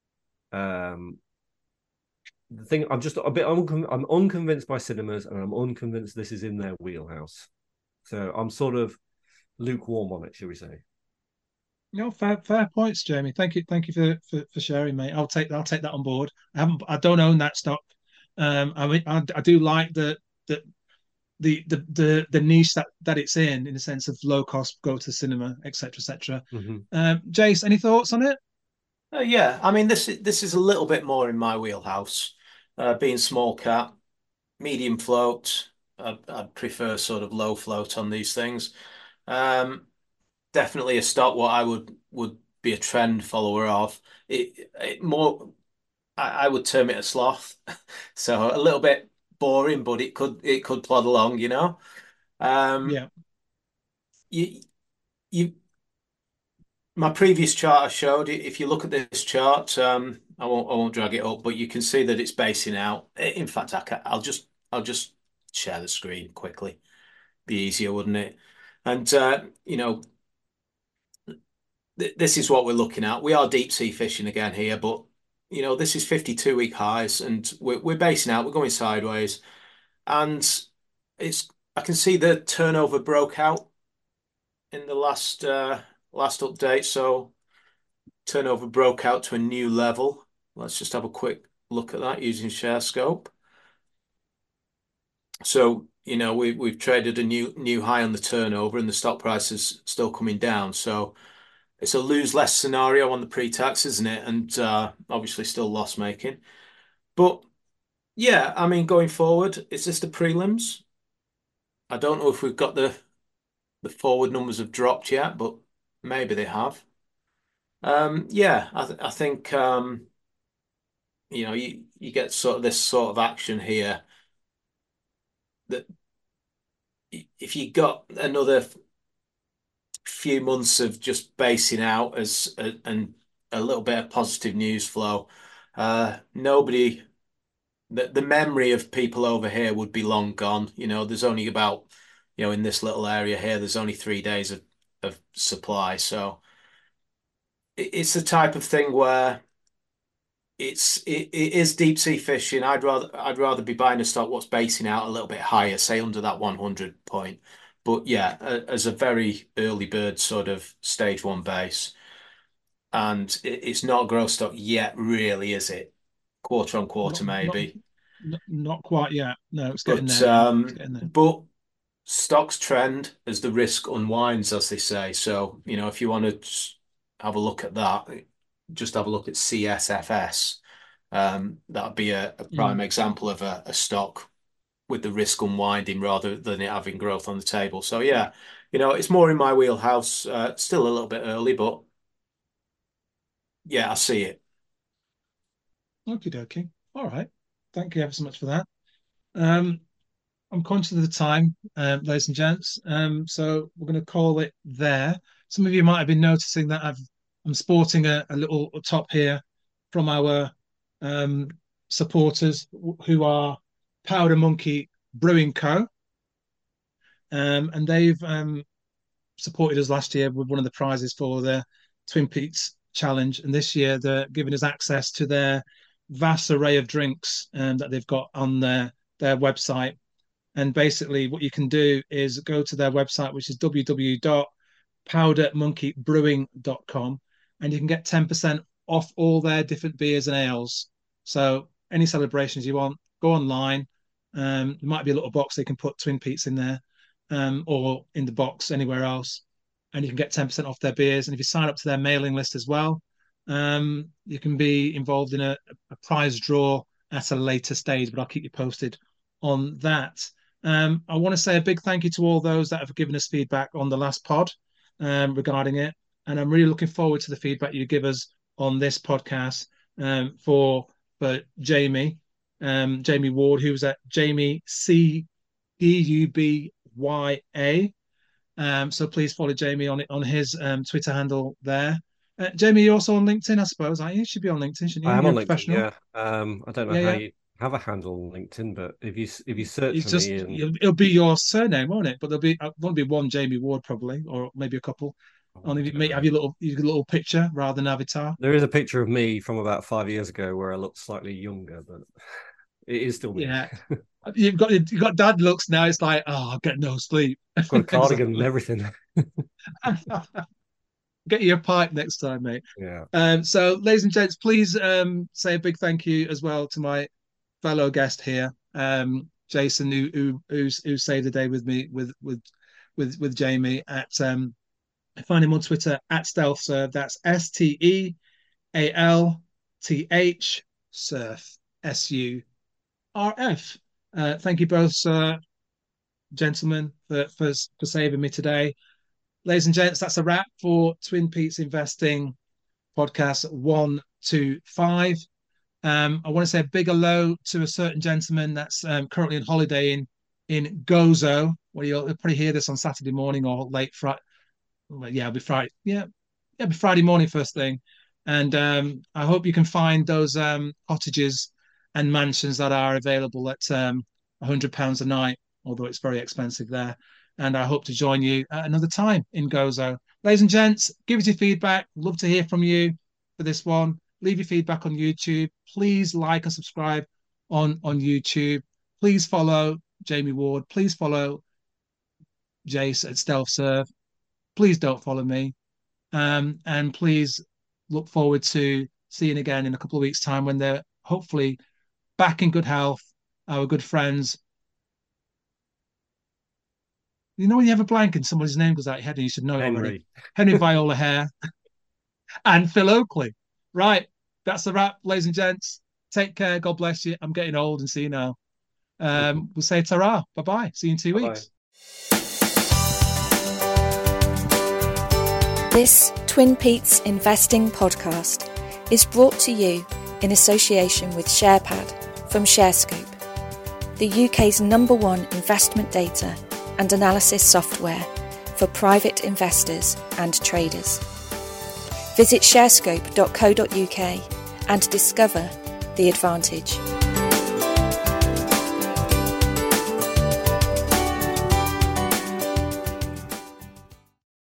Um, the thing, I'm just a bit, uncon- I'm unconvinced by cinemas, and I'm unconvinced this is in their wheelhouse. So I'm sort of lukewarm on it, shall we say? No, fair, fair points, Jamie. Thank you, thank you for, for for sharing, mate. I'll take I'll take that on board. I haven't, I don't own that stock. Um, I mean, I, I do like the the. The, the the the niche that that it's in in the sense of low cost, go to cinema, etc etc. Mm-hmm. um Jace, any thoughts on it? Uh, yeah, I mean, this this is a little bit more in my wheelhouse, uh, being small cap, medium float. I'd, I'd prefer sort of low float on these things. Um, definitely a stock what I would would be a trend follower of. It, it more I, I would term it a sloth, so a little bit boring, but it could it could plod along, you know. Um, yeah. You you my previous chart I showed, if you look at this chart, um, I won't I won't drag it up, but you can see that it's basing out. In fact, I can, I'll just I'll just share the screen quickly. Be easier, wouldn't it? And uh, you know, th this is what we're looking at. We are deep sea fishing again here, but you know, this is fifty-two week highs, and we're we're basing out. We're going sideways, and it's I can see the turnover broke out in the last uh, last update. So turnover broke out to a new level. Let's just have a quick look at that using ShareScope. So, you know, we, we've traded a new new high on the turnover and the stock price is still coming down. So it's a lose less scenario on the pre-tax, isn't it? And uh, obviously still loss making. But yeah, I mean, going forward, is this the prelims? I don't know if we've got the the forward numbers have dropped yet, but maybe they have. Um, yeah, I, th I think um, you know you you get sort of this sort of action here that if you got another few months of just basing out as a, and a little bit of positive news flow, uh, nobody the the memory of people over here would be long gone. You know, there's only about you know in this little area here, there's only three days of of supply, so it, it's the type of thing where it's it, it is deep sea fishing. I'd rather I'd rather be buying a stock what's basing out a little bit higher, say under that one hundred point. But yeah, a, as a very early bird sort of stage one base, and it, it's not a growth stock yet, really, is it? Quarter on Not quarter, not maybe. not, not quite yet. No, it's getting But there now. It's um, getting there. but stocks trend as the risk unwinds, as they say. So you know, if you want to have a look at that, just have a look at C S F S. Um, that'd be a, a prime Mm. example of a, a stock with the risk unwinding rather than it having growth on the table. So yeah, you know, it's more in my wheelhouse. Uh, still a little bit early, but yeah, I see it. Okie dokie. All right. Thank you ever so much for that. Um, I'm conscious of the time, um, ladies and gents. Um, so we're going to call it there. Some of you might have been noticing that I've I'm sporting a, a little top here from our um, supporters who are Powder Monkey Brewing Co. Um, and they've um, supported us last year with one of the prizes for the Twin Peaks Challenge, and this year they're giving us access to their vast array of drinks um, that they've got on their their website. And basically, what you can do is go to their website, which is w w w dot powder monkey brewing dot com, and you can get ten percent off all their different beers and ales. So any celebrations you want, go online. Um, there might be a little box they can put Twin Peaks in there, um, or in the box anywhere else, and you can get ten percent off their beers. And if you sign up to their mailing list as well, um, you can be involved in a, a prize draw at a later stage, but I'll keep you posted on that. Um, I want to say a big thank you to all those that have given us feedback on the last pod um, regarding it. And I'm really looking forward to the feedback you give us on this podcast um, for, for Jamie, um, Jamie Ward, who was at Jamie C D U B Y A. Um, so please follow Jamie on on his um, Twitter handle there. Uh, Jamie, you're also on LinkedIn, I suppose, aren't you? You should be on LinkedIn, shouldn't you? I am You're on a LinkedIn. professional. Yeah. Um, I don't know Yeah, how yeah. you have a handle on LinkedIn, but if you if you search It's for just me and it'll be your surname, won't it? But there'll be uh, won't be one Jamie Ward probably, or maybe a couple. oh, I Only don't may have know. your little your little picture rather than avatar. There is a picture of me from about five years ago where I look slightly younger, but it is still me. Yeah, you've got you've got dad looks now. It's like, oh, I get no sleep. I've got a cardigan and Exactly. everything. Get your pipe next time, mate. Yeah. Um, so, ladies and gents, please um, say a big thank you as well to my fellow guest here, um, Jason, who who who, who saved the day with me with with with with Jamie at um, find him on Twitter at Stealth Surf. That's S T E A L T H Surf S U R F. Uh, thank you both, uh, gentlemen, for, for for saving me today. Ladies and gents, that's a wrap for Twin Peaks Investing Podcast one two five. Um, I want to say a big hello to a certain gentleman that's um, currently on holiday in in Gozo. Well, you'll probably hear this on Saturday morning or late Friday. Well, yeah, it'll be Friday. Yeah, it'll be Friday morning first thing. And um, I hope you can find those um, cottages and mansions that are available at um, one hundred pounds a night, although it's very expensive there. And I hope to join you at another time in Gozo. Ladies and gents, give us your feedback. Love to hear from you for this one. Leave your feedback on YouTube. Please like and subscribe on, on YouTube. Please follow Jamie Ward. Please follow Jace at Stealth Serve. Please don't follow me. Um, and please look forward to seeing again in a couple of weeks' time when they're hopefully back in good health. Our good friends. You know when you have a blank and somebody's name goes out your head and you should know it already. Henry Viola Hare and Phil Oakley. Right, that's the wrap, ladies and gents. Take care. God bless you. I'm getting old and see you now. Um, we'll say ta-ra. Bye-bye. See you in two Bye-bye. weeks. This Twin Peaks Investing podcast is brought to you in association with SharePad from ShareScope, the U K's number one investment data and analysis software for private investors and traders. Visit sharescope dot co dot uk and discover the advantage.